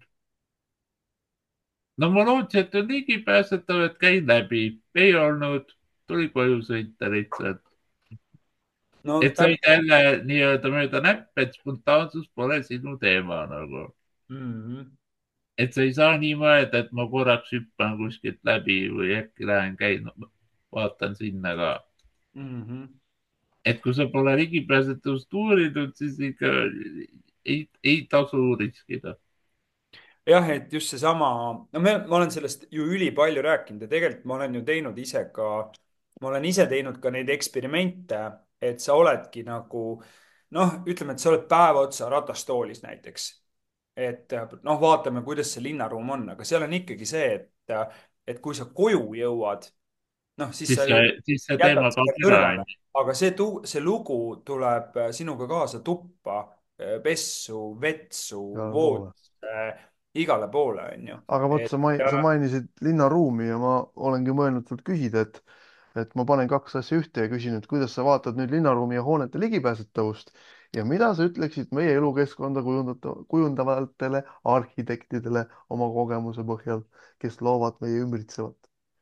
no ma lootsin, et on ligipääsetav, et käin läbi, ei olnud, tuli koju sõita lihtsalt. no et said täpselt. jälle nii-öelda mööda näppe, et spontaansus pole sinu teema nagu. mm. et sa ei saa nii mõelda, et ma korraks hüppan kuskilt läbi või äkki lähen käin, vaatan sinna ka. -hmm. et kui sa pole ligipääsetavust uurinud, siis ikka ei, ei tasu riskida. jah, et just seesama, no me, ma olen sellest ju ülipalju rääkinud ja tegelikult ma olen ju teinud ise ka, ma olen ise teinud ka neid eksperimente, et sa oledki nagu noh, ütleme, et sa oled päev otsa ratastoolis näiteks. et noh, vaatame, kuidas see linnaruum on, aga seal on ikkagi see, et, et kui sa koju jõuad, noh, siis siis sa see, ju siis see jätad teema selle kaob ära, kõrvale, onju. aga see tu-, see lugu tuleb sinuga kaasa tuppa, pessu, vetsu, igale poole. voodisse, igale poole, onju. aga vot et sa mai-, sa mainisid linnaruumi ja ma olengi mõelnud sult küsida, et et ma panen kaks asja ühte ja küsin, et kuidas sa vaatad nüüd linnaruumi ja hoonete ligipääsetavust ja mida sa ütleksid meie elukeskkonda kujundata, kujundavatele arhitektidele oma kogemuse põhjal, kes loovad meie ümbritsevat.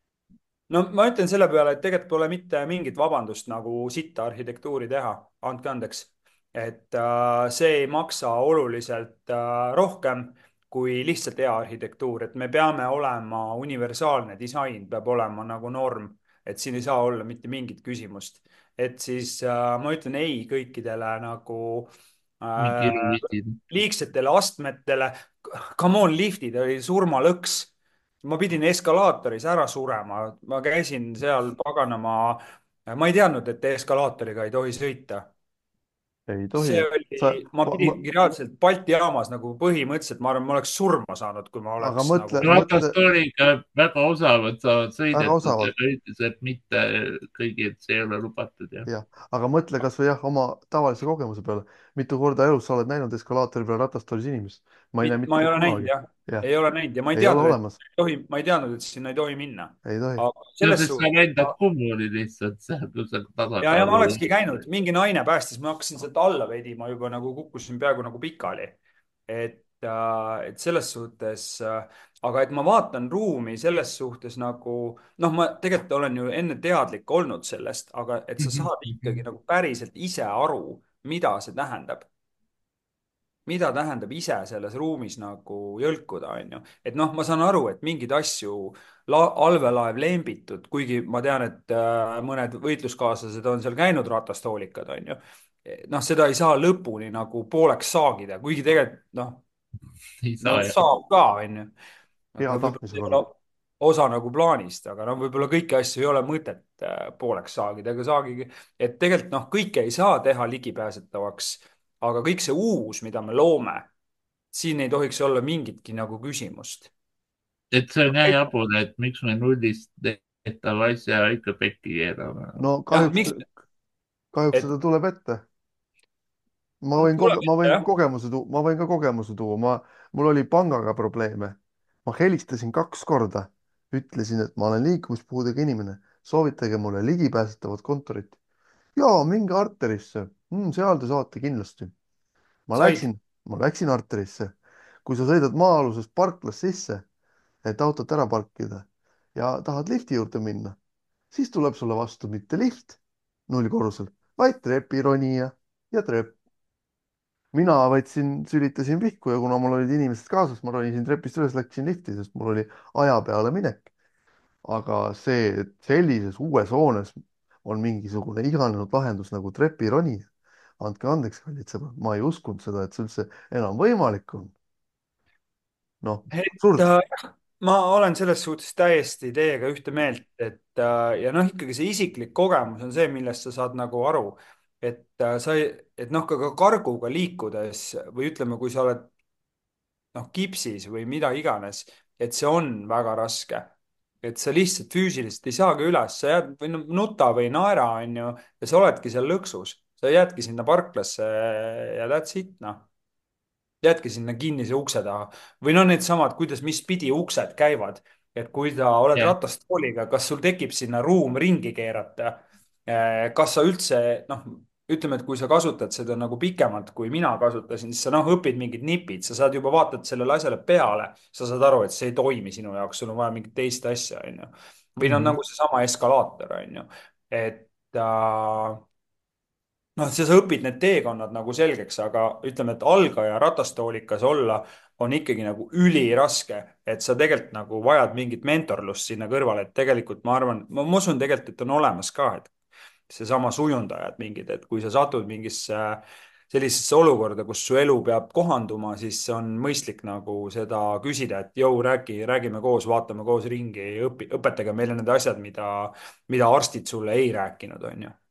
no ma ütlen selle peale, et tegelikult pole mitte mingit vabandust nagu sitta arhitektuuri teha, andke andeks. et äh, see ei maksa oluliselt äh, rohkem kui lihtsalt hea arhitektuur, et me peame olema universaalne disain, peab olema nagu norm, et siin ei saa olla mitte mingit küsimust. et siis äh, ma ütlen ei kõikidele nagu mingi äh, ilulistid. liigsetele astmetele. Come on, liftid oli surmalõks, ma pidin eskalaatoris ära surema, ma käisin seal paganama, ma ei teadnud, et eskalaatoriga ei tohi sõita. ei see tohi. sa, oli, ma ma, ma, pidingi reaalselt Balti jaamas nagu põhimõtteliselt, ma arvan, ma oleks surma saanud, kui ma aga oleks mõtle, nagu. mõtle ratastooliga väga osavad saavad väga sõidetud, osavalt. aga ütles, et mitte kõigi, et see ei ole lubatud ja. jah, aga mõtle kasvõi jah, oma tavalise kogemuse peale. mitu korda elus sa oled näinud eskalaatori peal ratastoolis inimest? ma ei näe ma mitte ei ole näinud kunagi. jah, jah, ei ole näinud ja ma ei ei ole teadnud, et olemas, ei tohi, ma ei teadnud, et sinna ei tohi minna. ei tohi. aga no selles sest sa suhtes. lendad kummuli lihtsalt seal, kui sa ja, ja ma tasakaalu. olekski käinud, mingi naine päästis, ma hakkasin sealt alla vedima juba nagu kukkusin peaaegu nagu pikali. et, äh, et selles suhtes, äh, aga et ma vaatan ruumi selles suhtes nagu, noh, ma tegelikult olen ju enne teadlik olnud sellest, aga et sa saad ikkagi nagu päriselt ise aru, mida see tähendab, mida tähendab ise selles ruumis nagu jõlkuda, onju. et noh, ma saan aru, et mingeid asju la-, allveelaev lembitud, kuigi ma tean, et äh, mõned võitluskaaslased on seal käinud ratastoolikad, onju. noh, seda ei saa lõpuni nagu pooleks saagida, kuigi tegelikult noh, ei no saa jah. saab ka, onju. hea aga võib-olla tahtmise see ei korral. ole osa nagu plaanist, aga noh, võib-olla kõiki asju ei ole mõtet äh, pooleks saagida, aga saagigi, et tegelikult noh, kõike ei saa teha ligipääsetavaks, aga kõik see uus, mida me loome, siin ei tohiks olla mingitki nagu küsimust. et see on jah jabur, et miks me nullist tehtava asja ikka pekki keerame. no jah, kahjuks, miks, kahjuks et seda tuleb ette. ma võin tuleb koge-, ma ette võin jah. kogemuse tuua, ma võin ka kogemuse tuua, ma, mul oli pangaga probleeme. ma helistasin kaks korda, ütlesin, et ma olen liikumispuudega inimene, soovitage mulle ligipääsetavat kontorit. jaa, minge arterisse mm,, seal te saate kindlasti. ma Said, läksin, ma läksin arterisse. kui sa sõidad maa-alusest parklast sisse, et autot ära parkida ja tahad lifti juurde minna, siis tuleb sulle vastu mitte lift nullkorrusel, vaid trepironija ja trepp. mina võtsin, sülitasin vihku ja kuna mul olid inimesed kaasas, ma ronisin trepist üles, läksin lifti, sest mul oli aja peale minek. aga see, et sellises uues hoones on mingisugune iganenud lahendus nagu trepironija, andke andeks, kallid sõbrad, ma ei uskunud seda, et see üldse enam võimalik on. noh, et absurd. äh, ma olen selles suhtes täiesti teiega ühte meelt, et äh, ja noh, ikkagi see isiklik kogemus on see, millest sa saad nagu aru, et äh, sa ei, et noh, ka ka karguga liikudes või ütleme, kui sa oled noh, kipsis või mida iganes, et see on väga raske. et sa lihtsalt füüsiliselt ei saagi üles, sa jääd või no, nuta või naera, onju, ja sa oledki seal lõksus, sa jäädki sinna parklasse ja that's it, noh. jäädki sinna kinnise ukse taha või no needsamad, kuidas, mis pidi uksed käivad, et kui sa oled jah, ratastooliga, kas sul tekib sinna ruum ringi keerata? kas sa üldse noh, ütleme, et kui sa kasutad seda nagu pikemalt, kui mina kasutasin, siis sa noh, õpid mingid nipid, sa saad juba vaatad sellele asjale peale, sa saad aru, et see ei toimi sinu jaoks, sul on vaja mingit teist asja, onju. või noh, Mhm. nagu seesama eskalaator, onju, et äh, noh, et sa õpid need teekonnad nagu selgeks, aga ütleme, et algaja ratastoolikas olla on ikkagi nagu üliraske, et sa tegelikult nagu vajad mingit mentorlust sinna kõrvale, et tegelikult ma arvan, ma ma usun tegelikult, et on olemas ka, et seesama sujundajad mingid, et kui sa satud mingisse sellisesse olukorda, kus su elu peab kohanduma, siis on mõistlik nagu seda küsida, et jõu, räägi, räägime koos, vaatame koos ringi, õpi, õpetage meile need asjad, mida, mida arstid sulle ei rääkinud, on ju.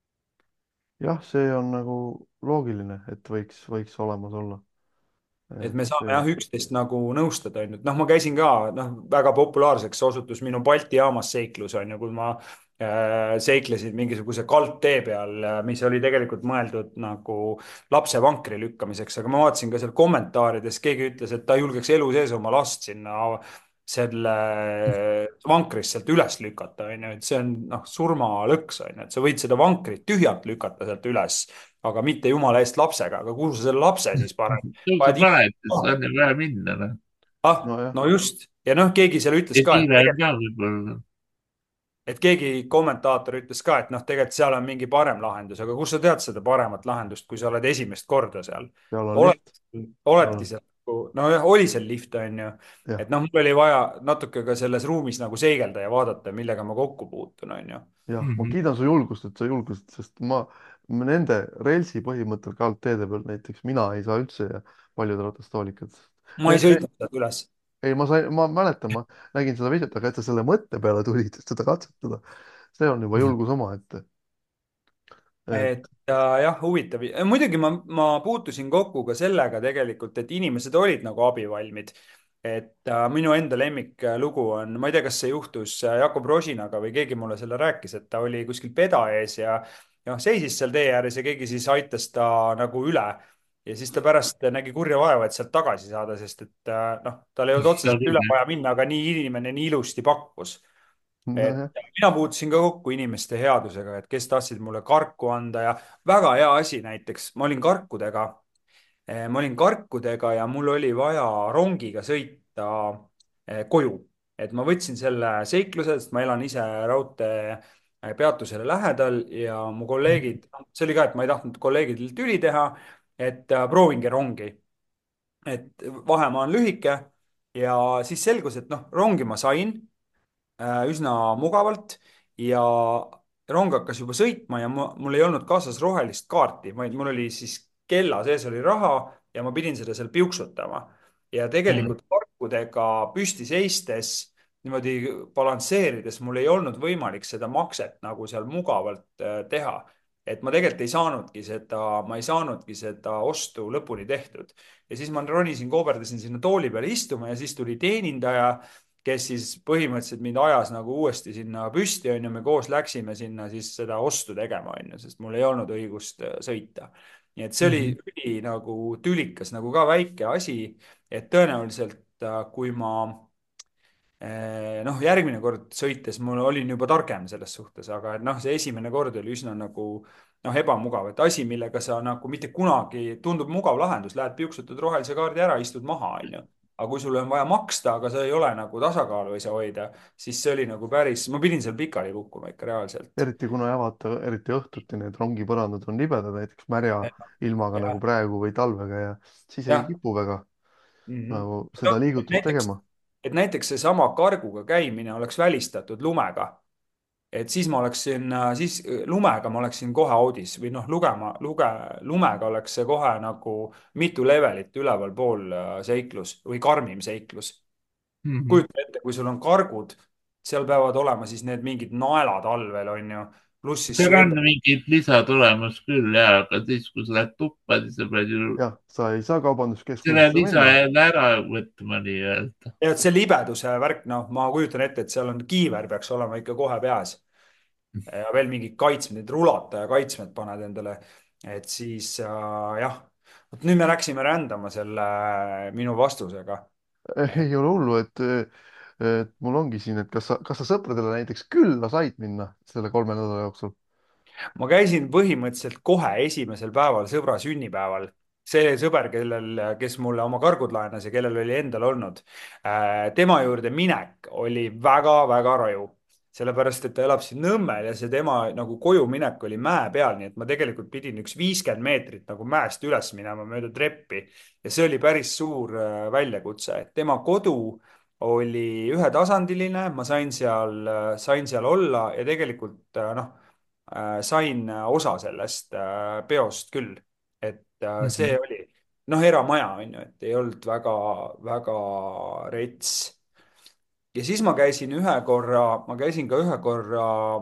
jah, see on nagu loogiline, et võiks, võiks olemas olla. Et et me saame see, jah üksteist nagu nõustada, on ju, et noh, ma käisin ka, noh, väga populaarseks osutus minu Balti jaamas seiklus, on ju, kui ma äh, seiklesin mingisuguse kaldtee peal, mis oli tegelikult mõeldud nagu lapse vankri lükkamiseks, aga ma vaatasin ka seal kommentaarides, keegi ütles, et ta ei julgeks elu sees oma last sinna selle vankrist sealt üles lükata, on ju, et see on noh, surmalõks, on ju, et sa võid seda vankrit tühjalt lükata sealt üles, aga mitte jumala eest lapsega, aga kuhu sa selle lapse siis paned? kuhu sa paned paned, maha. seda on ju vaja minna, noh. ah, nojah, no just. Ja noh, keegi seal ütles ja ka, et kiire on tegelikult, ka võib-olla. et keegi kommentaator ütles ka, et noh, tegelikult seal on mingi parem lahendus, aga kus sa tead seda paremat lahendust, kui sa oled esimest korda seal? seal on oled, lift. oledki seal, nojah, oli seal lift, on ju. jah, et noh, mul oli vaja natuke ka selles ruumis nagu seigelda ja vaadata, millega ma kokku puutun, on ju. jah, ma Mhm. kiidan su julgust, et sa julgusid, sest ma ma nende relsi põhimõttel kaldteede peal näiteks mina ei saa üldse ja paljud ratastoolikad. Ma ei sõitnud sealt üles. ei, ma sain, ma mäletan, ma nägin seda videot, aga et sa selle mõtte peale tulid, et seda katsetada, see on juba julgus omaette. et et äh, jah, huvitav. muidugi ma, ma puutusin kokku ka sellega tegelikult, et inimesed olid nagu abivalmid. et äh, minu enda lemmiklugu on, ma ei tea, kas see juhtus äh, Jakob Rosinaga või keegi mulle selle rääkis, et ta oli kuskil peda ees ja noh, seisis seal tee ääres ja keegi siis aitas ta nagu üle. ja siis ta pärast nägi kurja vaeva, et sealt tagasi saada, sest et äh, noh, tal ei olnud otseselt üle vaja minna, aga nii inimene nii ilusti pakkus. et nojah, mina puutusin ka kokku inimeste headusega, et kes tahtsid mulle karku anda ja väga hea asi näiteks, ma olin karkudega, eh, ma olin karkudega ja mul oli vaja rongiga sõita eh, koju. et ma võtsin selle seikluse, sest ma elan ise raudteepeatusele lähedal ja mu kolleegid, see oli ka, et ma ei tahtnud kolleegidel tüli teha, et äh, proovingi rongi, et vahemaa on lühike ja siis selgus, et noh, rongi ma sain äh, üsna mugavalt ja rong hakkas juba sõitma ja mu- mul ei olnud kaasas rohelist kaarti, vaid mul oli siis kella sees oli raha ja ma pidin seda seal piuksutama. ja tegelikult parkudega püsti seistes, niimoodi balansseerides, mul ei olnud võimalik seda makset nagu seal mugavalt äh, teha. et ma tegelikult ei saanudki seda, ma ei saanudki seda ostu lõpuni tehtud. ja siis ma ronisin, kooberdasin sinna tooli peale istuma ja siis tuli teenindaja, kes siis põhimõtteliselt mind ajas nagu uuesti sinna püsti, on ju, me koos läksime sinna siis seda ostu tegema, on ju, sest mul ei olnud õigust äh, sõita. nii et see oli Mhm. üli nagu tülikas, nagu ka väike asi, et tõenäoliselt äh, kui ma eh, noh, järgmine kord sõites mul olin juba targem selles suhtes, aga et noh, see esimene kord oli üsna nagu noh, ebamugav, et asi, millega sa nagu mitte kunagi, tundub mugav lahendus, lähed piuksutad rohelise kaardi ära, istud maha, on ju. aga kui sul on vaja maksta, aga sa ei ole nagu tasakaalu ei saa hoida, siis see oli nagu päris, ma pidin seal pikali kukkuma ikka reaalselt. eriti kuna jah, vaata, eriti õhtuti need rongipõrandad on libedad, näiteks märja ilmaga jah, nagu praegu või talvega ja siis ei jah. kipu väga Mhm. nagu No, seda et liigutust näiteks, tegema. et näiteks seesama karguga käimine oleks välistatud lumega, et siis ma oleksin, siis lumega ma oleksin kohe audis või noh, lugema, luge, lumega oleks see kohe nagu mitu levelit ülevalpool äh, seiklus või karmim seiklus. Mhm. kujuta ette, kui sul on kargud, seal peavad olema siis need mingid naelad all veel, on ju, pluss siis seal su on enda. mingid lisad olemas küll ja, aga siis, kui sa lähed tuppa, siis sa pead ju jah, sa ei saa selle kaubanduskeskusesse lisa minna. jälle ära võtma nii-öelda. ja et see libeduse värk, noh, ma kujutan ette, et seal on kiiver peaks olema ikka kohe peas ja veel mingid kaitsmed, need rulataja kaitsmed paned endale, et siis äh, jah, vot nüüd me läksime rändama selle minu vastusega. ei ole hullu, et, et mul ongi siin, et kas sa, kas sa sõpradele näiteks külla said minna selle kolme nädala jooksul? ma käisin põhimõtteliselt kohe esimesel päeval sõbra sünnipäeval. see sõber, kellel, kes mulle oma kargud laenas ja kellel oli endal olnud, äh, tema juurde minek oli väga-väga raju. sellepärast, et ta elab siin Nõmmel ja see tema nagu koju minek oli mäe peal, nii et ma tegelikult pidin üks viiskümmend meetrit nagu mäest üles minema mööda treppi ja see oli päris suur äh, väljakutse, et tema kodu oli ühetasandiline, ma sain seal, sain seal olla ja tegelikult äh, noh äh, sain osa sellest äh, peost küll. et äh, see Mhm. oli, noh, eramaja on ju, et ei olnud väga, väga rets. ja siis ma käisin ühe korra, ma käisin ka ühe korra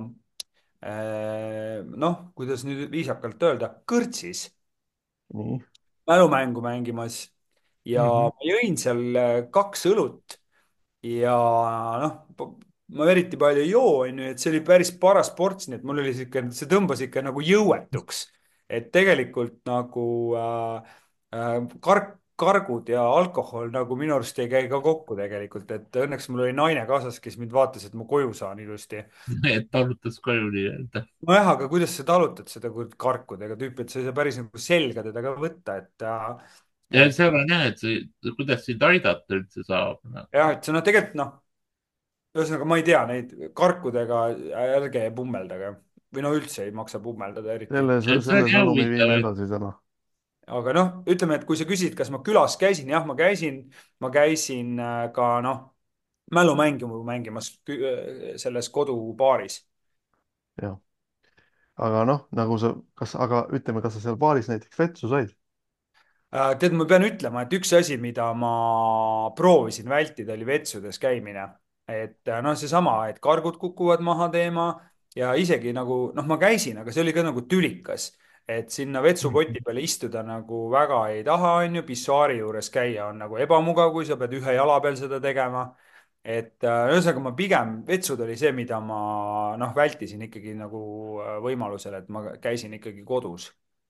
äh, noh, kuidas nüüd viisakalt öelda, kõrtsis nii. mälumängu mängimas ja Mhm. ma jõin seal äh, kaks õlut ja noh, ma eriti palju ei joo, onju, et see oli päris paras ports, nii et mul oli siuke, see tõmbas ikka nagu jõuetuks. et tegelikult nagu äh, äh, kark, kargud ja alkohol nagu minu arust ei käi ka kokku tegelikult, et õnneks mul oli naine kaasas, kes mind vaatas, et ma koju saan ilusti. et talutas koju nii-öelda. nojah, aga kuidas sa talutad seda kurat karkudega tüüpi, et sa ei saa päris nagu selga teda ka võtta, et äh, ja et seal on jah, et see, kuidas sind aidata üldse saab no.. jah, et see noh, tegelikult noh, ühesõnaga ma ei tea neid karkudega, ärge pummeldage või no üldse ei maksa pummeldada eriti. selle, see selle on jah sõnumi huvitav, viime et edasi täna. aga noh, ütleme, et kui sa küsid, kas ma külas käisin, jah, ma käisin, ma käisin äh, ka noh, mälumängu mängimas kü- äh, selles kodubaaris. jah, aga noh, nagu sa, kas, aga ütleme, kas sa seal baaris näiteks vetsu said? Äh, tead, ma pean ütlema, et üks asi, mida ma proovisin vältida, oli vetsudes käimine. et äh, noh, seesama, et kargud kukuvad maha teema ja isegi nagu noh, ma käisin, aga see oli ka nagu tülikas, et sinna vetsupoti peale istuda nagu väga ei taha, on ju, pissuaari juures käia on nagu ebamugav, kui sa pead ühe jala peal seda tegema. et äh, ühesõnaga ma pigem, vetsud oli see, mida ma noh, vältisin ikkagi nagu äh, võimalusel, et ma käisin ikkagi kodus.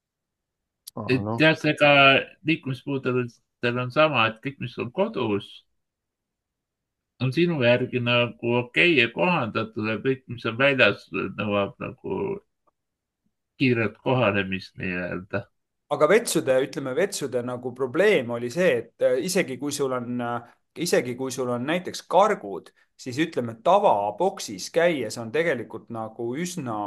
aa, et noh, jah, ega liikumispuudel on sama, et kõik, mis on kodus, on sinu järgi nagu okei okay ja kohandatud, aga kõik, mis on väljas, nõuab nagu kiiret kohanemist nii-öelda. aga vetsude, ütleme, vetsude nagu probleem oli see, et äh, isegi kui sul on, äh, isegi kui sul on näiteks kargud, siis ütleme, tavaboksis käies on tegelikult nagu üsna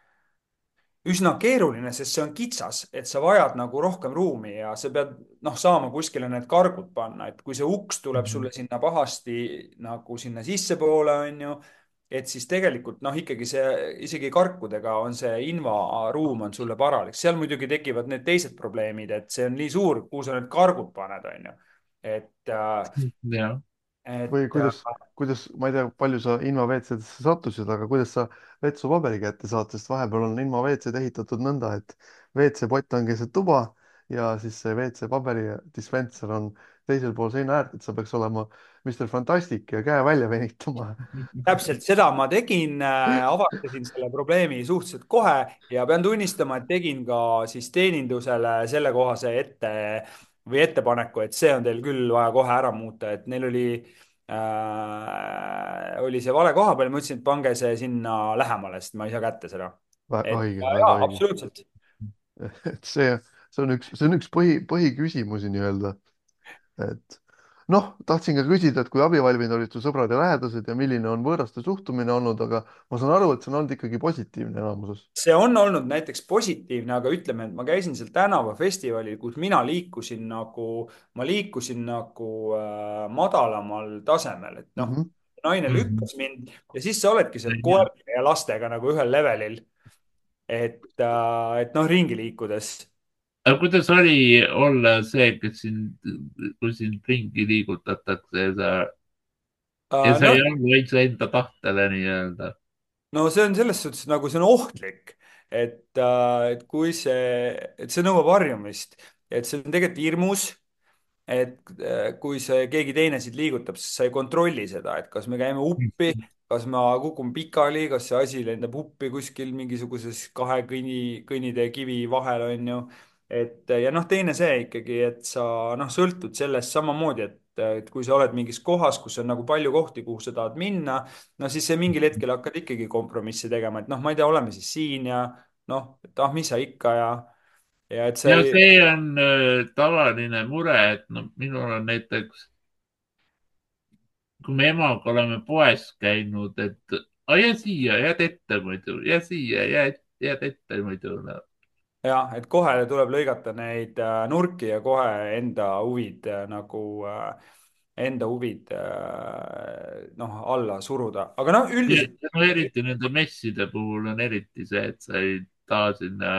üsna keeruline, sest see on kitsas, et sa vajad nagu rohkem ruumi ja sa pead noh, saama kuskile need kargud panna, et kui see uks tuleb Mhm. sulle sinna pahasti nagu sinna sissepoole, on ju, et siis tegelikult noh, ikkagi see, isegi karkudega on see invaruum on sulle paralik, seal muidugi tekivad need teised probleemid, et see on nii suur, kuhu sa need kargud paned, on ju. et, äh, jah, või et äh, kuidas, kuidas, ma ei tea, palju sa Inva V C D-sse sattusid, aga kuidas sa vetsupaberi kätte saad, sest vahepeal on Inva V C-d ehitatud nõnda, et W C-pott on keset tuba ja siis see W C-paberi dispenser on teisel pool seina äärt, et sa peaks olema Mister Fantastic ja käe välja venitama. täpselt seda ma tegin, äh, avastasin selle probleemi suhteliselt kohe ja pean tunnistama, et tegin ka siis teenindusele sellekohase ette või ettepaneku, et see on teil küll vaja kohe ära muuta, et neil oli äh,, oli see vale koha peal, ma ütlesin, et pange see sinna lähemale, sest ma ei saa kätte seda. väga et õige, äh, väga jaa, õige. absoluutselt. et see, see on üks, see on üks põhi, põhiküsimusi nii-öelda, et noh, tahtsin ka küsida, et kui abivalmid olid su sõbrad ja lähedased ja milline on võõraste suhtumine olnud, aga ma saan aru, et see on olnud ikkagi positiivne enamuses. see on olnud näiteks positiivne, aga ütleme, et ma käisin seal tänavafestivalil, kus mina liikusin nagu, ma liikusin nagu äh, madalamal tasemel, et noh, Mhm. naine mhm. lükkas mind ja siis sa oledki seal koerte ja lastega nagu ühel levelil. et äh,, et noh, ringi liikudes aga kuidas oli olla see, kes sind, kui sind ringi liigutatakse ja sa, ja äh,. sa noh, ei allu iseenda tahtele nii-öelda? no see on selles suhtes nagu see on ohtlik, et äh,, et kui see, et see nõuab harjumist, et see on tegelikult hirmus. et äh, kui see keegi teine sind liigutab, siis sa ei kontrolli seda, et kas me käime uppi, kas ma kukun pikali, kas see asi lendab uppi kuskil mingisuguses kahe kõnni, kõnnitee kivi vahel, on ju. et ja noh, teine see ikkagi, et sa noh, sõltud sellest samamoodi, et, et kui sa oled mingis kohas, kus on nagu palju kohti, kuhu sa tahad minna, no siis sa mingil hetkel hakkad ikkagi kompromisse tegema, et noh, ma ei tea, oleme siis siin ja noh, et ah, mis sa ikka ja, ja et ja see see on äh, tavaline mure, et no minul on näiteks, kui me emaga oleme poes käinud, et "Aa, jää siia, jääd ette muidu, jää siia, jääd, jääd ette muidu no.. jah, et kohe tuleb lõigata neid äh, nurki ja kohe enda huvid äh, nagu äh, enda huvid noh, alla suruda, aga noh, üldiselt no eriti nende messide puhul on eriti see, et sa ei taha sinna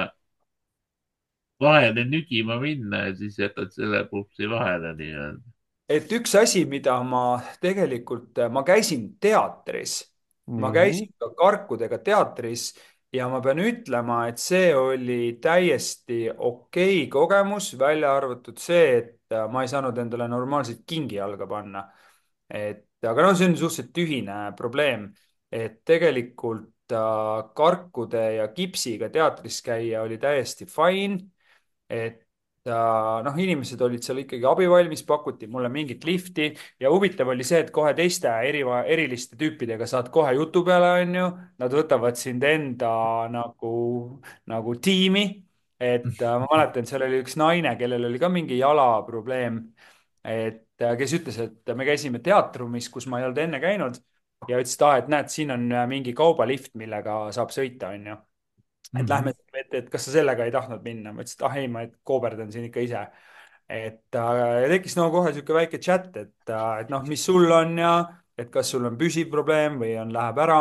vahele nügima minna ja siis jätad selle puhksi vahele nii-öelda. et üks asi, mida ma tegelikult, ma käisin teatris, ma nii, käisin ka karkudega teatris ja ma pean ütlema, et see oli täiesti okei kogemus, välja arvatud see, et ma ei saanud endale normaalselt kingi jalga panna. et aga noh, see on suhteliselt tühine probleem, et tegelikult äh, karkude ja kipsiga teatris käia oli täiesti fine, et äh, noh, inimesed olid seal ikkagi abivalmis, pakuti mulle mingit lifti ja huvitav oli see, et kohe teiste eri, eriliste tüüpidega saad kohe jutu peale, onju. Nad võtavad sind enda nagu, nagu tiimi. et äh, ma mäletan, seal oli üks naine, kellel oli ka mingi jalaprobleem, et äh, kes ütles, et me käisime teatrumis, kus ma ei olnud enne käinud ja ütles, et aa, et näed, siin on äh, mingi kaubalift, millega saab sõita, onju, et lähme, et, et kas sa sellega ei tahtnud minna. ma ütlesin, et ah ei, ma et kooberdan siin ikka ise. et äh, ja tekkis no kohe sihuke väike chat, et äh,, et noh, mis sul on ja et kas sul on püsiv probleem või on, läheb ära.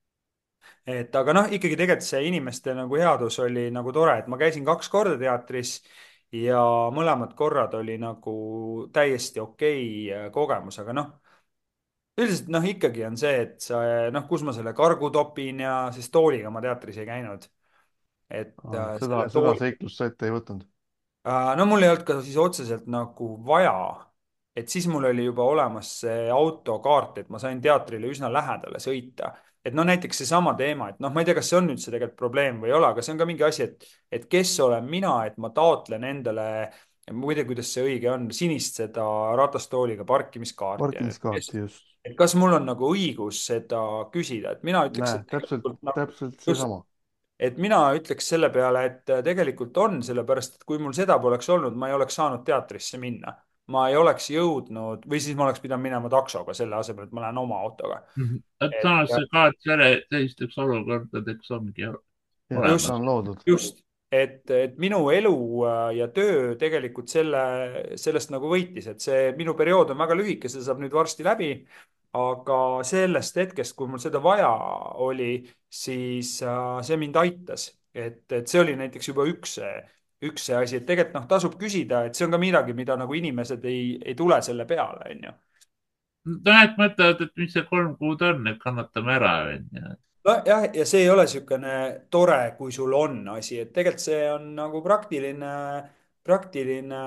et aga noh, ikkagi tegelikult see inimeste nagu headus oli nagu tore, et ma käisin kaks korda teatris ja mõlemad korrad oli nagu täiesti okei äh, kogemus, aga noh, üldiselt noh, ikkagi on see, et sa noh, kus ma selle kargu topin ja, sest tooliga ma teatris ei käinud. et äh, seda, selle seda tooli seiklust sa ette ei võtnud. Äh, no mul ei olnud ka siis otseselt nagu vaja, et siis mul oli juba olemas see autokaart, et ma sain teatrile üsna lähedale sõita. et noh, näiteks seesama teema, et noh, ma ei tea, kas see on üldse tegelikult probleem või ei ole, aga see on ka mingi asi, et, et kes olen mina, et ma taotlen endale, ma ei tea, kuidas see õige on, sinist seda ratastooliga parkimiskaarti. parkimiskaarti just. et kas mul on nagu õigus seda küsida, et mina ütleks, näe, et täpselt, tegelikult nagu täpselt just, seesama. et mina ütleks selle peale, et äh, tegelikult on, sellepärast et kui mul seda poleks olnud, ma ei oleks saanud teatrisse minna. ma ei oleks jõudnud või siis ma oleks pidanud minema taksoga selle asemel, et ma lähen oma autoga. et et samas äh, see kaart selle, sellisteks olukordadeks ongi jah, ta just, olemas. on loodud. just, et, et minu elu äh, ja töö tegelikult selle, sellest nagu võitis, et see minu periood on väga lühike, see saab nüüd varsti läbi. aga sellest hetkest, kui mul seda vaja oli, siis äh, see mind aitas, et, et see oli näiteks juba üks, üks see asi, et tegelikult noh, tasub küsida, et see on ka midagi, mida nagu inimesed ei, ei tule selle peale, onju. mõned mõtlevad, et mis see kolm kuud on, et kannatame ära, onju. nojah, ja see ei ole niisugune tore, kui sul on asi, et tegelikult see on nagu praktiline, praktiline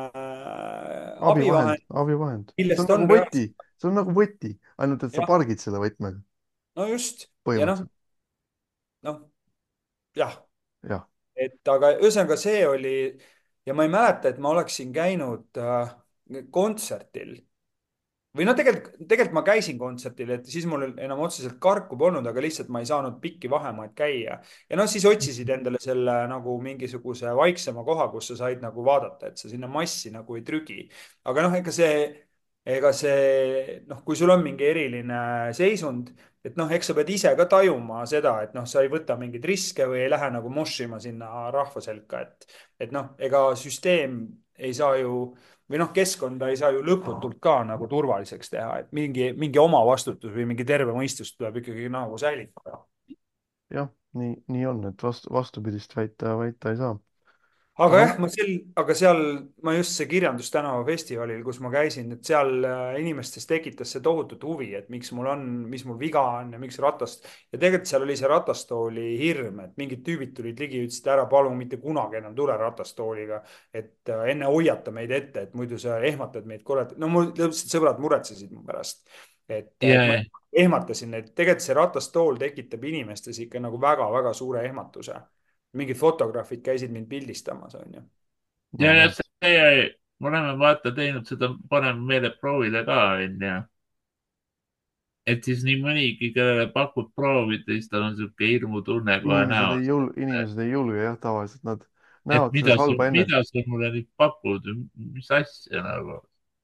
äh, abivahend, abivahend, abivahend. see on millest nagu on võti, reaalselt, see on nagu võti, ainult et sa jah, pargid selle võtmega no just, ja noh, põhimõtteliselt. noh, jah, jah, et aga ühesõnaga see oli ja ma ei mäleta, et ma oleksin käinud äh, kontsertil või no tegelikult, tegelikult ma käisin kontserdil, et siis mul enam otseselt karku polnud, aga lihtsalt ma ei saanud pikki vahemaid käia. ja noh, siis otsisid endale selle nagu mingisuguse vaiksema koha, kus sa said nagu vaadata, et sa sinna massi nagu ei trügi. aga noh, ega see, ega see, noh, kui sul on mingi eriline seisund, et noh, eks sa pead ise ka tajuma seda, et noh, sa ei võta mingeid riske või ei lähe nagu moshima sinna rahva selka, et, et noh, ega süsteem ei saa ju või noh, keskkonda ei saa ju lõputult ka nagu turvaliseks teha, et mingi, mingi omavastutus või mingi terve mõistus tuleb ikkagi nagu säilitada. jah, nii, nii on, et vastu, vastupidist väita, väita ei saa. aga aga jah, noh, ma sel, aga seal, ma just see Kirjandustänava festivalil, kus ma käisin, et seal äh, inimestes tekitas see tohutut huvi, et miks mul on, mis mul viga on ja miks ratast. ja tegelikult seal oli see ratastooli hirm, et mingid tüübid tulid ligi ja ütlesid, ära palun mitte kunagi enam tule ratastooliga. et äh, enne hoiata meid ette, et muidu sa ehmatad meid kurat. no mul lõpuks sõbrad muretsesid mu pärast. et, et ma ja, ehmatasin neid, tegelikult see ratastool tekitab inimestes ikka nagu väga-väga suure ehmatuse. Mingid fotograafid käisid mind pildistamas, onju. no ja, ja näed, see, me oleme vaata teinud seda parem meele proovile ka, onju. et siis nii mõnigi, kellele pakud proovida, siis tal on sihuke hirmutunne kohe inimesed ei näos. julge, inimesed ei julge jah, tavaliselt nad et näevad mida seda sa, halba enne. mida sa mulle nüüd pakud, mis asja nagu.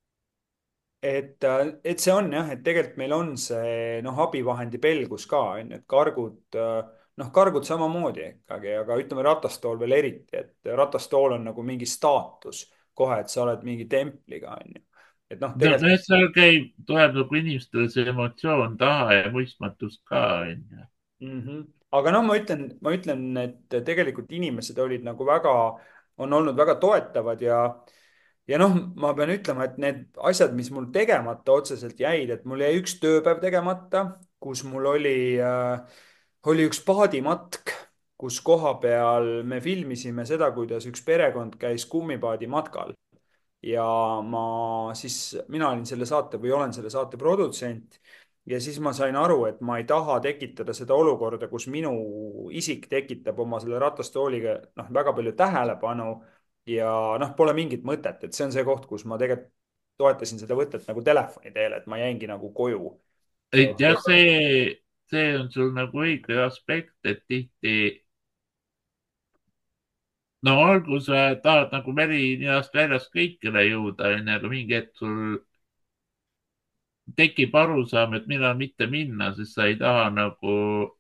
et, äh, et see on jah, et tegelikult meil on see noh, abivahendi pelgus ka onju, et kargud, äh, noh, kargud samamoodi ikkagi, aga ütleme ratastool veel eriti, et ratastool on nagu mingi staatus kohe, et sa oled mingi templiga onju. et noh, no tegelikult nojah, seal käib, tuleb nagu inimestele see emotsioon taha ja mõistmatus ka, onju. mm. -hmm. aga noh, ma ütlen, ma ütlen, et tegelikult inimesed olid nagu väga, on olnud väga toetavad ja, ja noh, ma pean ütlema, et need asjad, mis mul tegemata otseselt jäid, et mul jäi üks tööpäev tegemata, kus mul oli äh,, oli üks paadimatk, kus koha peal me filmisime seda, kuidas üks perekond käis kummipaadi matkal ja ma siis, mina olin selle saate või olen selle saate produtsent ja siis ma sain aru, et ma ei taha tekitada seda olukorda, kus minu isik tekitab oma selle ratastooliga noh, väga palju tähelepanu ja noh, pole mingit mõtet, et see on see koht, kus ma tegelikult toetasin seda võtet nagu telefoni teel, et ma jäingi nagu koju. et jah, see, see on sul nagu õige aspekt, et tihti no olgu, sa tahad nagu meri ninast väljast kõikjale jõuda, onju, aga mingi hetk sul tekib arusaam, et millal mitte minna, sest sa ei taha nagu,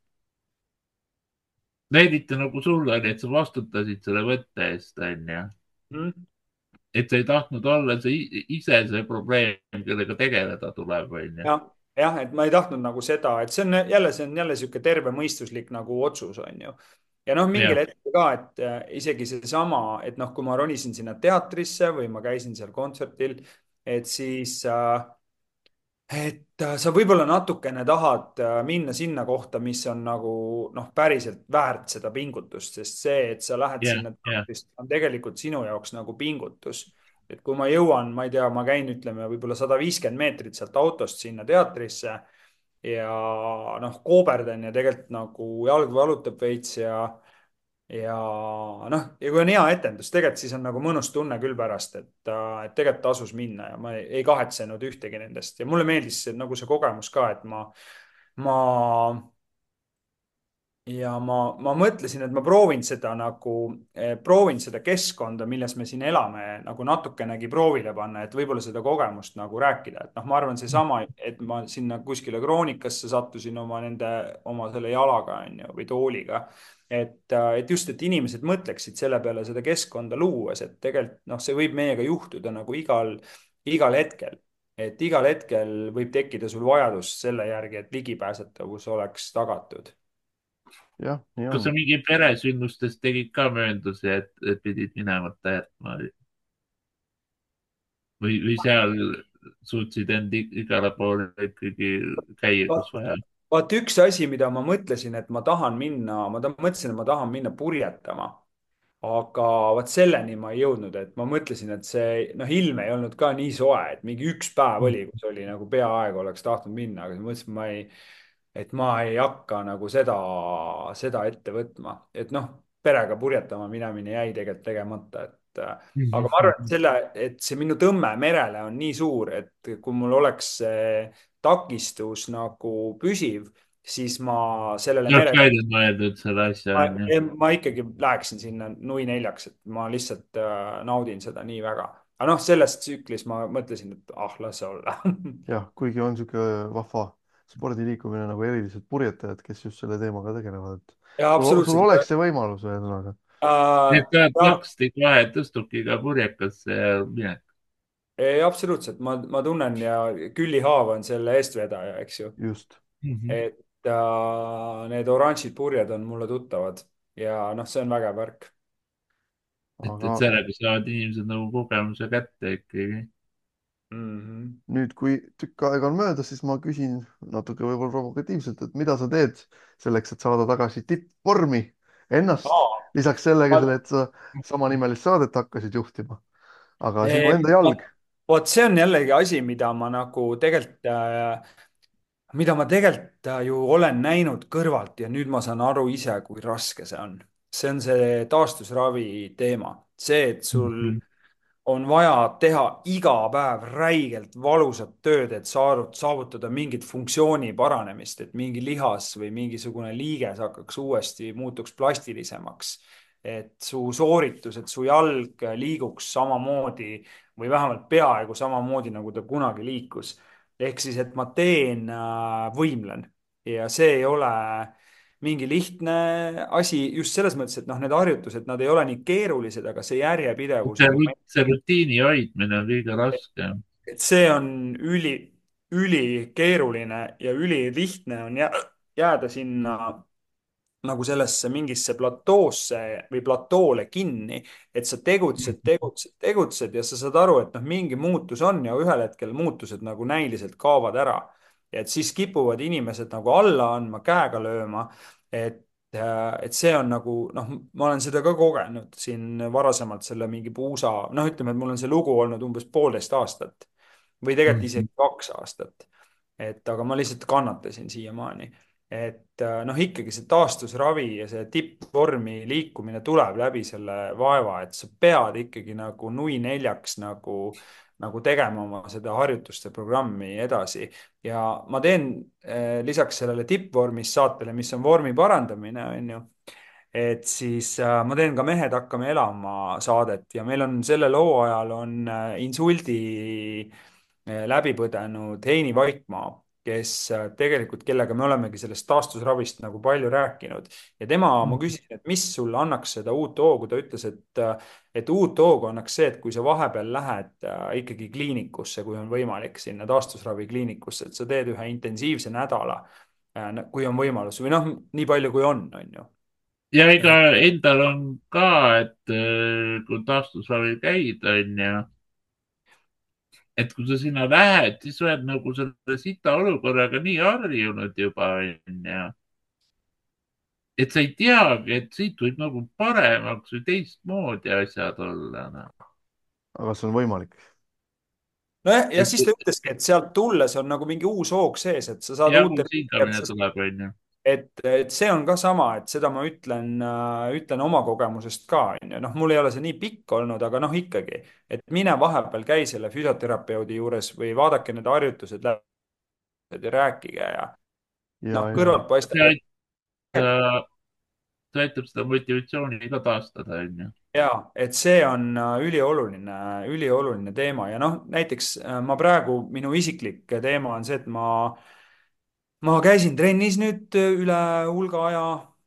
no eriti nagu sul oli, et sa vastutasid selle võtte eest, onju. Mm. Et sa ei tahtnud olla see i- ise see probleem, kellega tegeleda tuleb, onju. jah, jah, et ma ei tahtnud nagu seda, et see on jälle, see on jälle sihuke tervemõistuslik nagu otsus, on ju. ja noh, mingil jah, hetkel ka, et äh, isegi seesama, et noh, kui ma ronisin sinna teatrisse või ma käisin seal kontserdil, et siis äh, et äh, sa võib-olla natukene tahad äh, minna sinna kohta, mis on nagu noh, päriselt väärt seda pingutust, sest see, et sa lähed jah, sinna jah, teatrisse, on tegelikult sinu jaoks nagu pingutus. et kui ma jõuan, ma ei tea, ma käin, ütleme võib-olla sada viiskümmend meetrit sealt autost sinna teatrisse ja noh, kooberdan ja tegelikult nagu jalg valutab veits ja ja noh, ja kui on hea etendus, tegelikult siis on nagu mõnus tunne küll pärast, et, äh, et tegelikult tasus minna ja ma ei, ei kahetsenud ühtegi nendest ja mulle meeldis see, nagu see kogemus ka, et ma, ma ja ma, ma mõtlesin, et ma proovin seda nagu eh,, proovin seda keskkonda, milles me siin elame, nagu natukenegi proovile panna, et võib-olla seda kogemust nagu rääkida, et noh, ma arvan, seesama, et ma sinna kuskile kroonikasse sattusin oma nende, oma selle jalaga on ju, või tooliga. et, äh, et just, et inimesed mõtleksid selle peale seda keskkonda luues, et tegelikult noh, see võib meiega juhtuda nagu igal, igal hetkel. et igal hetkel võib tekkida sul vajadus selle järgi, et ligipääsetavus oleks tagatud. jah, nii kas on. sa mingi peresündmustest tegid ka mööndusi, et, et pidid minemata jätma või, või seal suutsid end i- igale poole ikkagi käia, kus vaja? vaat üks asi, mida ma mõtlesin, et ma tahan minna, ma ta- mõtlesin, et ma tahan minna purjetama, aga vot selleni ma ei jõudnud, et ma mõtlesin, et see, noh, ilm ei olnud ka nii soe, et mingi üks päev oli, kus oli nagu peaaegu oleks tahtnud minna, aga siis mõtlesin, et ma ei, et ma ei hakka nagu seda, seda ette võtma, et noh, perega purjetama minemine jäi tegelikult tegemata, et äh, aga ma arvan, et selle, et see minu tõmme merele on nii suur, et kui mul oleks see takistus nagu püsiv, siis ma sellele sa oled merele välja mõeldud selle asja, ma, onju. ma ikkagi läheksin sinna nui neljaks, et ma lihtsalt äh, naudin seda nii väga. aga noh, selles tsüklis ma mõtlesin, et ah, las olla jah, kuigi on niisugune vahva spordiliikumine nagu erilised purjetajad, kes just selle teemaga tegelevad, et ja sul, sul absoluutselt oleks see võimalus, ühesõnaga. äh,. et saad ja, plaksti kohe tõstukiga purjekasse ja minek. ei, absoluutselt, ma, ma tunnen ja Külli Haav on selle eestvedaja, eks ju. just. et äh, need oranžid purjed on mulle tuttavad ja noh, see on vägev värk. et, Aga et sellega saavad inimesed nagu kogemuse kätte ikkagi. mm. -hmm. nüüd, kui tükk aega on möödas, siis ma küsin natuke võib-olla provokatiivselt, et mida sa teed selleks, et saada tagasi tippvormi ennast, Aa, lisaks sellega, ma, et sa samanimelist saadet hakkasid juhtima, aga sinu eh, enda jalg. vot see on jällegi asi, mida ma nagu tegelikult äh, mida ma tegelikult äh, ju olen näinud kõrvalt ja nüüd ma saan aru ise, kui raske see on. see on see taastusravi teema, see, et sul Mhm. on vaja teha iga päev räigelt valusat tööd, et saarut- saavutada mingit funktsiooni paranemist, et mingi lihas või mingisugune liiges hakkaks uuesti, muutuks plastilisemaks. et su sooritus, et su jalg liiguks samamoodi või vähemalt peaaegu samamoodi, nagu ta kunagi liikus. ehk siis, et ma teen, äh, võimlen ja see ei ole mingi lihtne asi just selles mõttes, et noh, need harjutused, nad ei ole nii keerulised, aga see järjepidevus see, on rut- see rutiini hoidmine on liiga raske. et see on üli, ülikeeruline ja ülilihtne on jää, jääda sinna nagu sellesse mingisse platoosse või platoole kinni, et sa tegutsed, tegutsed, tegutsed ja sa saad aru, et noh, mingi muutus on ja ühel hetkel muutused nagu näiliselt kaovad ära. ja et siis kipuvad inimesed nagu alla andma, käega lööma. et, et see on nagu noh, ma olen seda ka kogenud siin varasemalt selle mingi puusa, noh, ütleme, et mul on see lugu olnud umbes poolteist aastat või tegelikult Mhm. isegi kaks aastat. et aga ma lihtsalt kannatasin siiamaani. et äh, noh, ikkagi see taastusravi ja see tippvormi liikumine tuleb läbi selle vaeva, et sa pead ikkagi nagu nui neljaks nagu, nagu tegema oma seda harjutuste programmi edasi. ja ma teen eh, lisaks sellele tippvormis saatele, mis on vormi parandamine, on ju, et siis äh, ma teen ka Mehed hakkame elama saadet ja meil on sellel hooajal on äh, insuldi äh, läbi põdenud Heini Vaikmaa, kes äh, tegelikult, kellega me olemegi sellest taastusravist nagu palju rääkinud. ja tema, ma küsisin, et mis sulle annaks seda uut hoogu, ta ütles, et, äh, et uut hoogu annaks see, et kui sa vahepeal lähed äh, ikkagi kliinikusse, kui on võimalik sinna taastusravi kliinikusse, et sa teed ühe intensiivse nädala, äh, kui on võimalus või noh, nii palju kui on, on ju. ja ega endal on ka, et äh, kui taastusravil käid, onju, et kui sa sinna lähed, siis sa oled nagu selle sita olukorraga nii harjunud juba, onju, et sa ei teagi, et siit võib nagu paremaks või teistmoodi asjad olla, noh. aga see on võimalik. nojah, ja et siis ta ütleski, et sealt tulles on nagu mingi uus hoog sees, et sa saad jah, uut uus energiat, hingamine tuleb, onju. et, et see on ka sama, et seda ma ütlen äh,, ütlen oma kogemusest ka, onju. noh, mul ei ole see nii pikk olnud, aga noh, ikkagi, et mine vahepeal käi selle füsioterapeudi juures või vaadake need harjutused läbi ja rääkige ja ja, noh, ja kõrvalt paistab, see et aitab, see aitab seda motivatsiooni ka taastada, onju. ja, et see on äh, ülioluline, ülioluline teema ja noh, näiteks äh, ma praegu, minu isiklik teema on see, et ma ma käisin trennis nüüd äh, üle hulga aja.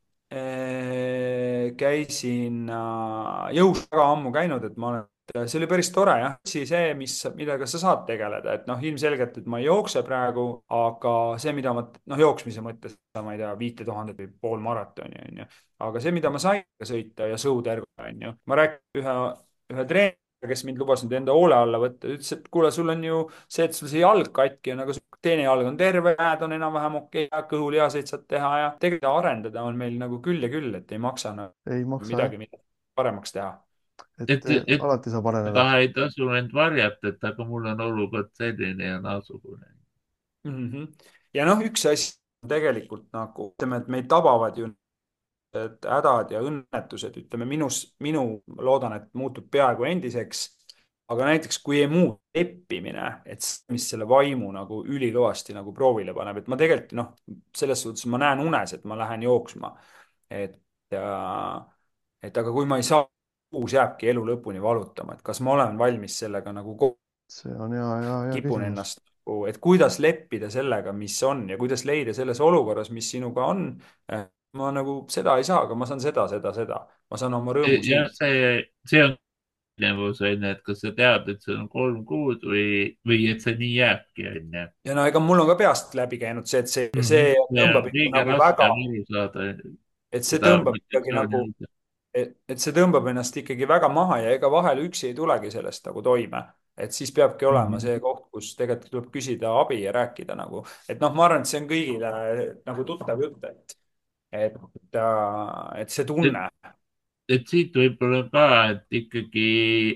Eh, käisin äh, jõus väga ammu käinud, et ma olen, see oli päris tore jah, see, mis, millega sa saad tegeleda, et noh, ilmselgelt, et ma ei jookse praegu, aga see, mida ma, noh, jooksmise mõttes, ma ei tea, viite tuhandet või pool maratoni on ju, aga see, mida ma sain sõita ja sõuterve on ju, ma rääkisin ühe, ühe treeneriga, kes mind lubas nüüd enda hoole alla võtta, ütles, et kuule, sul on ju see, et sul see jalg katki on, aga teine jalg on terve, käed on enam-vähem okei okay,, kõhulihaseid saad teha ja tegelikult arendada on meil nagu küll ja küll, et ei maksa nagu ei maksa jah, midagi mida paremaks teha. et et, eh, et alati saab areneda. taha ei tasu end varjata, et aga mul on olukord selline ja naasugune. mm. -hmm. ja noh, üks asi on tegelikult nagu ütleme, et meid tabavad ju need hädad ja õnnetused, ütleme minus, minu loodan, et muutub peaaegu endiseks. aga näiteks kui ei muutu leppimine, et see, mis selle vaimu nagu ülikõvasti nagu proovile paneb, et ma tegelikult noh, selles suhtes ma näen unes, et ma lähen jooksma. et äh, et aga kui ma ei saa, uus jääbki elu lõpuni valutama, et kas ma olen valmis sellega nagu ko- see on hea, hea, hea kipun küsimus. ennast nagu, et kuidas leppida sellega, mis on ja kuidas leida selles olukorras, mis sinuga on. eh, ma nagu seda ei saa, aga ma saan seda, seda, seda, ma saan oma rõõmu siin. jah, see, see on erinevus, onju, et kas sa tead, et see on kolm kuud või, või et see nii jääbki, onju. ja no ega mul on ka peast läbi käinud see, et see, see Mhm. see tõmbab on ikka kõige nagu raskem väga, aru saada, et see seda tõmbab ikkagi motivatsiooni nagu, hoida. et, et see tõmbab ennast ikkagi väga maha ja ega vahel üksi ei tulegi sellest nagu toime. et siis peabki olema Mhm. see koht, kus tegelikult tuleb küsida abi ja rääkida nagu, et noh, ma arvan, et see on kõigile nagu tuttav jutt, et, et, äh, et see et, tunne. et siit võib-olla ka, et ikkagi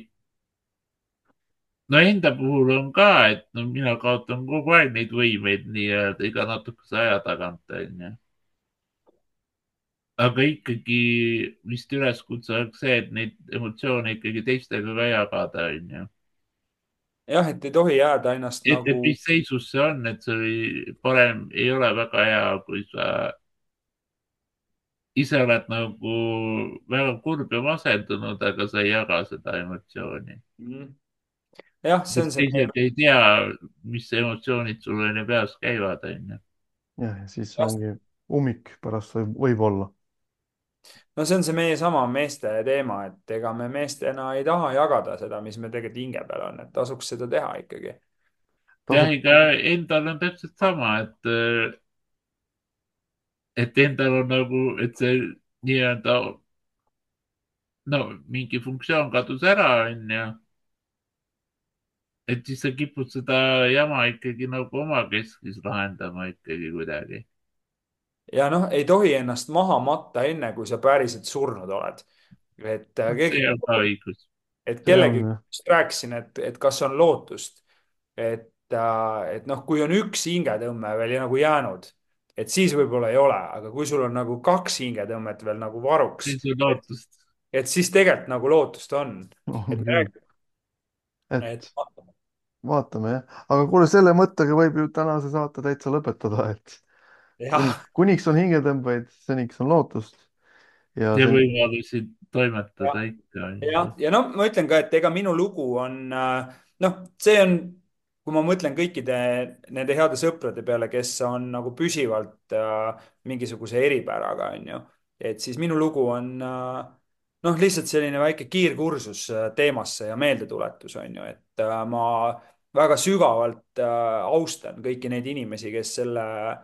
no enda puhul on ka, et no mina kaotan kogu aeg neid võimeid nii-öelda iga natukese aja tagant, onju. aga ikkagi vist üleskutse oleks see, et neid emotsioone ikkagi teistega ka jagada, onju. jah, et ei tohi jääda ennast et, et nagu, mis seisus see on, et see oli parem, ei ole väga hea, kui sa ise oled nagu väga kurb ja masendunud, aga sa ei jaga seda emotsiooni. mm, jah, see on sest see meie, teised ei tea, mis emotsioonid sul on ja peas käivad, onju. jah, ja siis ongi ummik pärast võib, võib-olla. no see on see meie sama meeste teema, et ega me meestena ei taha jagada seda, mis meil tegelikult hinge peal on, et tasuks seda teha ikkagi. jah, tasub, ega endal on täpselt sama, et, et endal on nagu, et see nii-öelda, no mingi funktsioon kadus ära, onju. Et siis sa kipud seda jama ikkagi nagu omakeskis lahendama ikkagi kuidagi. ja noh, ei tohi ennast maha matta enne, kui sa päriselt surnud oled. et äh, noh, keegi, see on ka õigus. et see on kellegi jah. just rääkisin, et, et kas on lootust, et, äh, et noh, kui on üks hingetõmme veel nagu jäänud, et siis võib-olla ei ole, aga kui sul on nagu kaks hingetõmmet veel nagu varuks, siis on et, lootust. et siis tegelikult nagu lootust on. on et me küll, räägime, et et vaatame jah, aga kuule, selle mõttega võib ju tänase saate täitsa lõpetada, et kuni, jah, kuniks on hingetõmbeid, seniks on lootust ja ja sen-, võimalusi jah, toimetada ikka jah, on. ja no ma ütlen ka, et ega minu lugu on äh, noh, see on, kui ma mõtlen kõikide nende heade sõprade peale, kes on nagu püsivalt äh, mingisuguse eripäraga, onju, et siis minu lugu on äh, noh, lihtsalt selline väike kiirkursus äh, teemasse ja meeldetuletus, onju, et äh, ma väga sügavalt äh, austan kõiki neid inimesi, kes selle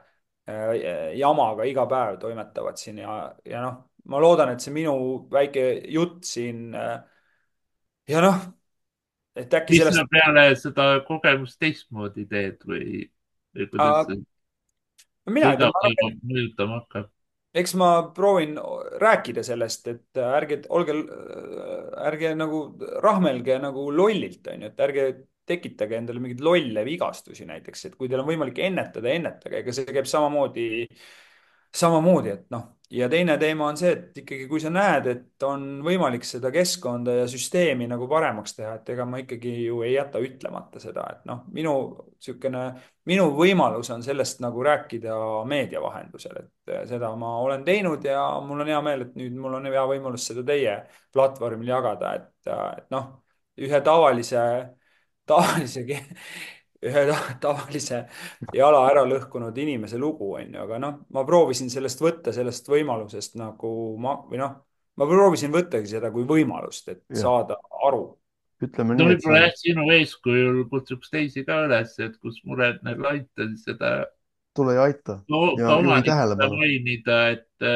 äh, jamaga iga päev toimetavad siin ja, ja noh, ma loodan, et see minu väike jutt siin äh, ja noh, et äkki mis sa sellest peale seda kogemust teistmoodi teed või, või kuidas äh,, see no mina ei tea, ma arvan, sügavamalt mõjutama hakkab? eks ma proovin rääkida sellest, et ärge, olge, ärge nagu rahmelge nagu lollilt, onju, et ärge tekitage endale mingeid lolle vigastusi näiteks, et kui teil on võimalik ennetada, ennetage, ega see käib samamoodi, samamoodi, et noh, ja teine teema on see, et ikkagi, kui sa näed, et on võimalik seda keskkonda ja süsteemi nagu paremaks teha, et ega ma ikkagi ju ei jäta ütlemata seda, et noh, minu niisugune, minu võimalus on sellest nagu rääkida meedia vahendusel, et seda ma olen teinud ja mul on hea meel, et nüüd mul on hea võimalus seda teie platvormil jagada, et, et noh, ühe tavalise, tavalise ühe ta- tavalise jala ära lõhkunud inimese lugu, onju, aga noh, ma proovisin sellest võtta, sellest võimalusest nagu ma, või noh, ma proovisin võttagi seda kui võimalust, et jah, saada aru. ütleme no nii, et see võib-olla on, jah, sinu eeskujul kutsuks teisi ka üles, et kus mured neil aita, siis seda tule ja aita ka ja ka juhi omanikule tähelepanu. mainida, et,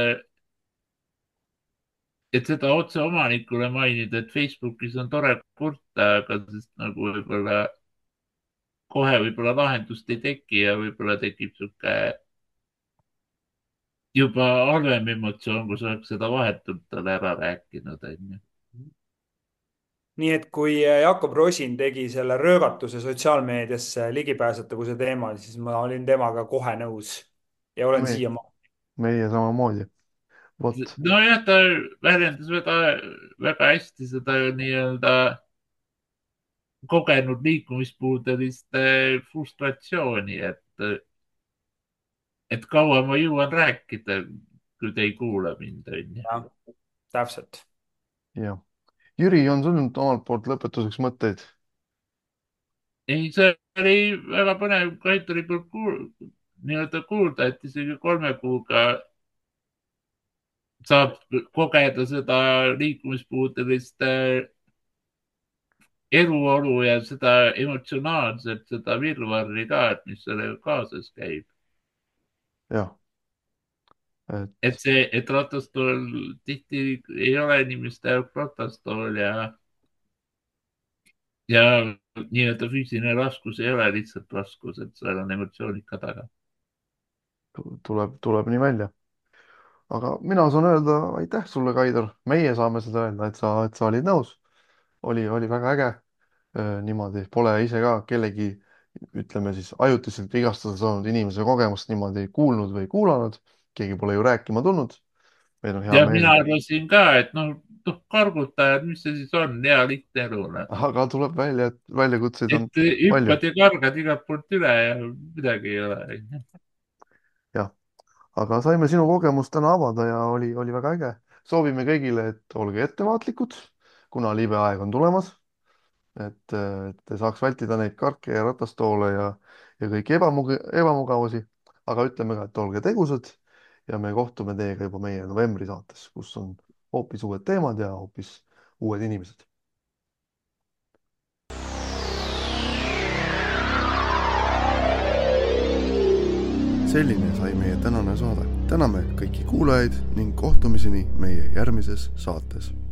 et seda otse omanikule mainida, et Facebookis on tore kurta, aga sest nagu võib-olla kohe võib-olla lahendust ei teki ja võib-olla tekib sihuke juba halvem emotsioon, kui sa oleks seda vahetult talle ära rääkinud, onju. nii et kui Jakob Rosin tegi selle röögatuse sotsiaalmeediasse ligipääsetavuse teemal, siis ma olin temaga kohe nõus ja olen me, siiamaani. meie samamoodi, vot, nojah, ta väljendas väga, väga hästi seda nii-öelda kogenud liikumispuudeliste frustratsiooni, et, et kaua ma jõuan rääkida, kui te ei kuula mind, onju. jah, täpselt. jah. Jüri, on sul nüüd omalt poolt lõpetuseks mõtteid? ei, see oli väga põnev Kaitori poolt kuul, nii-öelda kuulda, et isegi kolme kuuga saab kogeda seda liikumispuudelist eluolu ja seda emotsionaalset, seda virvarri ka, et mis sellega kaasas käib. jah, et et see, et ratastool tihti ei ole inimeste jaoks ratastool ja, ja nii-öelda füüsiline raskus ei ole lihtsalt raskus, et seal on emotsioonid ka taga. tu- tuleb, tuleb nii välja. aga mina saan öelda aitäh sulle, Kaidar, meie saame seda öelda, et sa, et sa olid nõus. oli, oli väga äge. niimoodi pole ise ka kellegi, ütleme siis ajutiselt vigastada saanud inimese kogemust niimoodi kuulnud või kuulanud. keegi pole ju rääkima tulnud. meil on hea ja meel, mina arvasin ka, et noh, noh, kargutajad, mis see siis on, hea lihtne elu nagu. aga tuleb välja, et väljakutseid on et palju. hüppad ja kargad igalt poolt üle ja midagi ei ole, onju. jah, aga saime sinu kogemust täna avada ja oli, oli väga äge. soovime kõigile, et olge ettevaatlikud, kuna libe aeg on tulemas, et, et te saaks vältida neid karke ja ratastoole ja, ja kõiki ebamug-, ebamugavusi. aga ütleme ka, et olge tegusad ja me kohtume teiega juba meie novembri saates, kus on hoopis uued teemad ja hoopis uued inimesed. selline sai meie tänane saade. Täname kõiki kuulajaid ning kohtumiseni meie järgmises saates.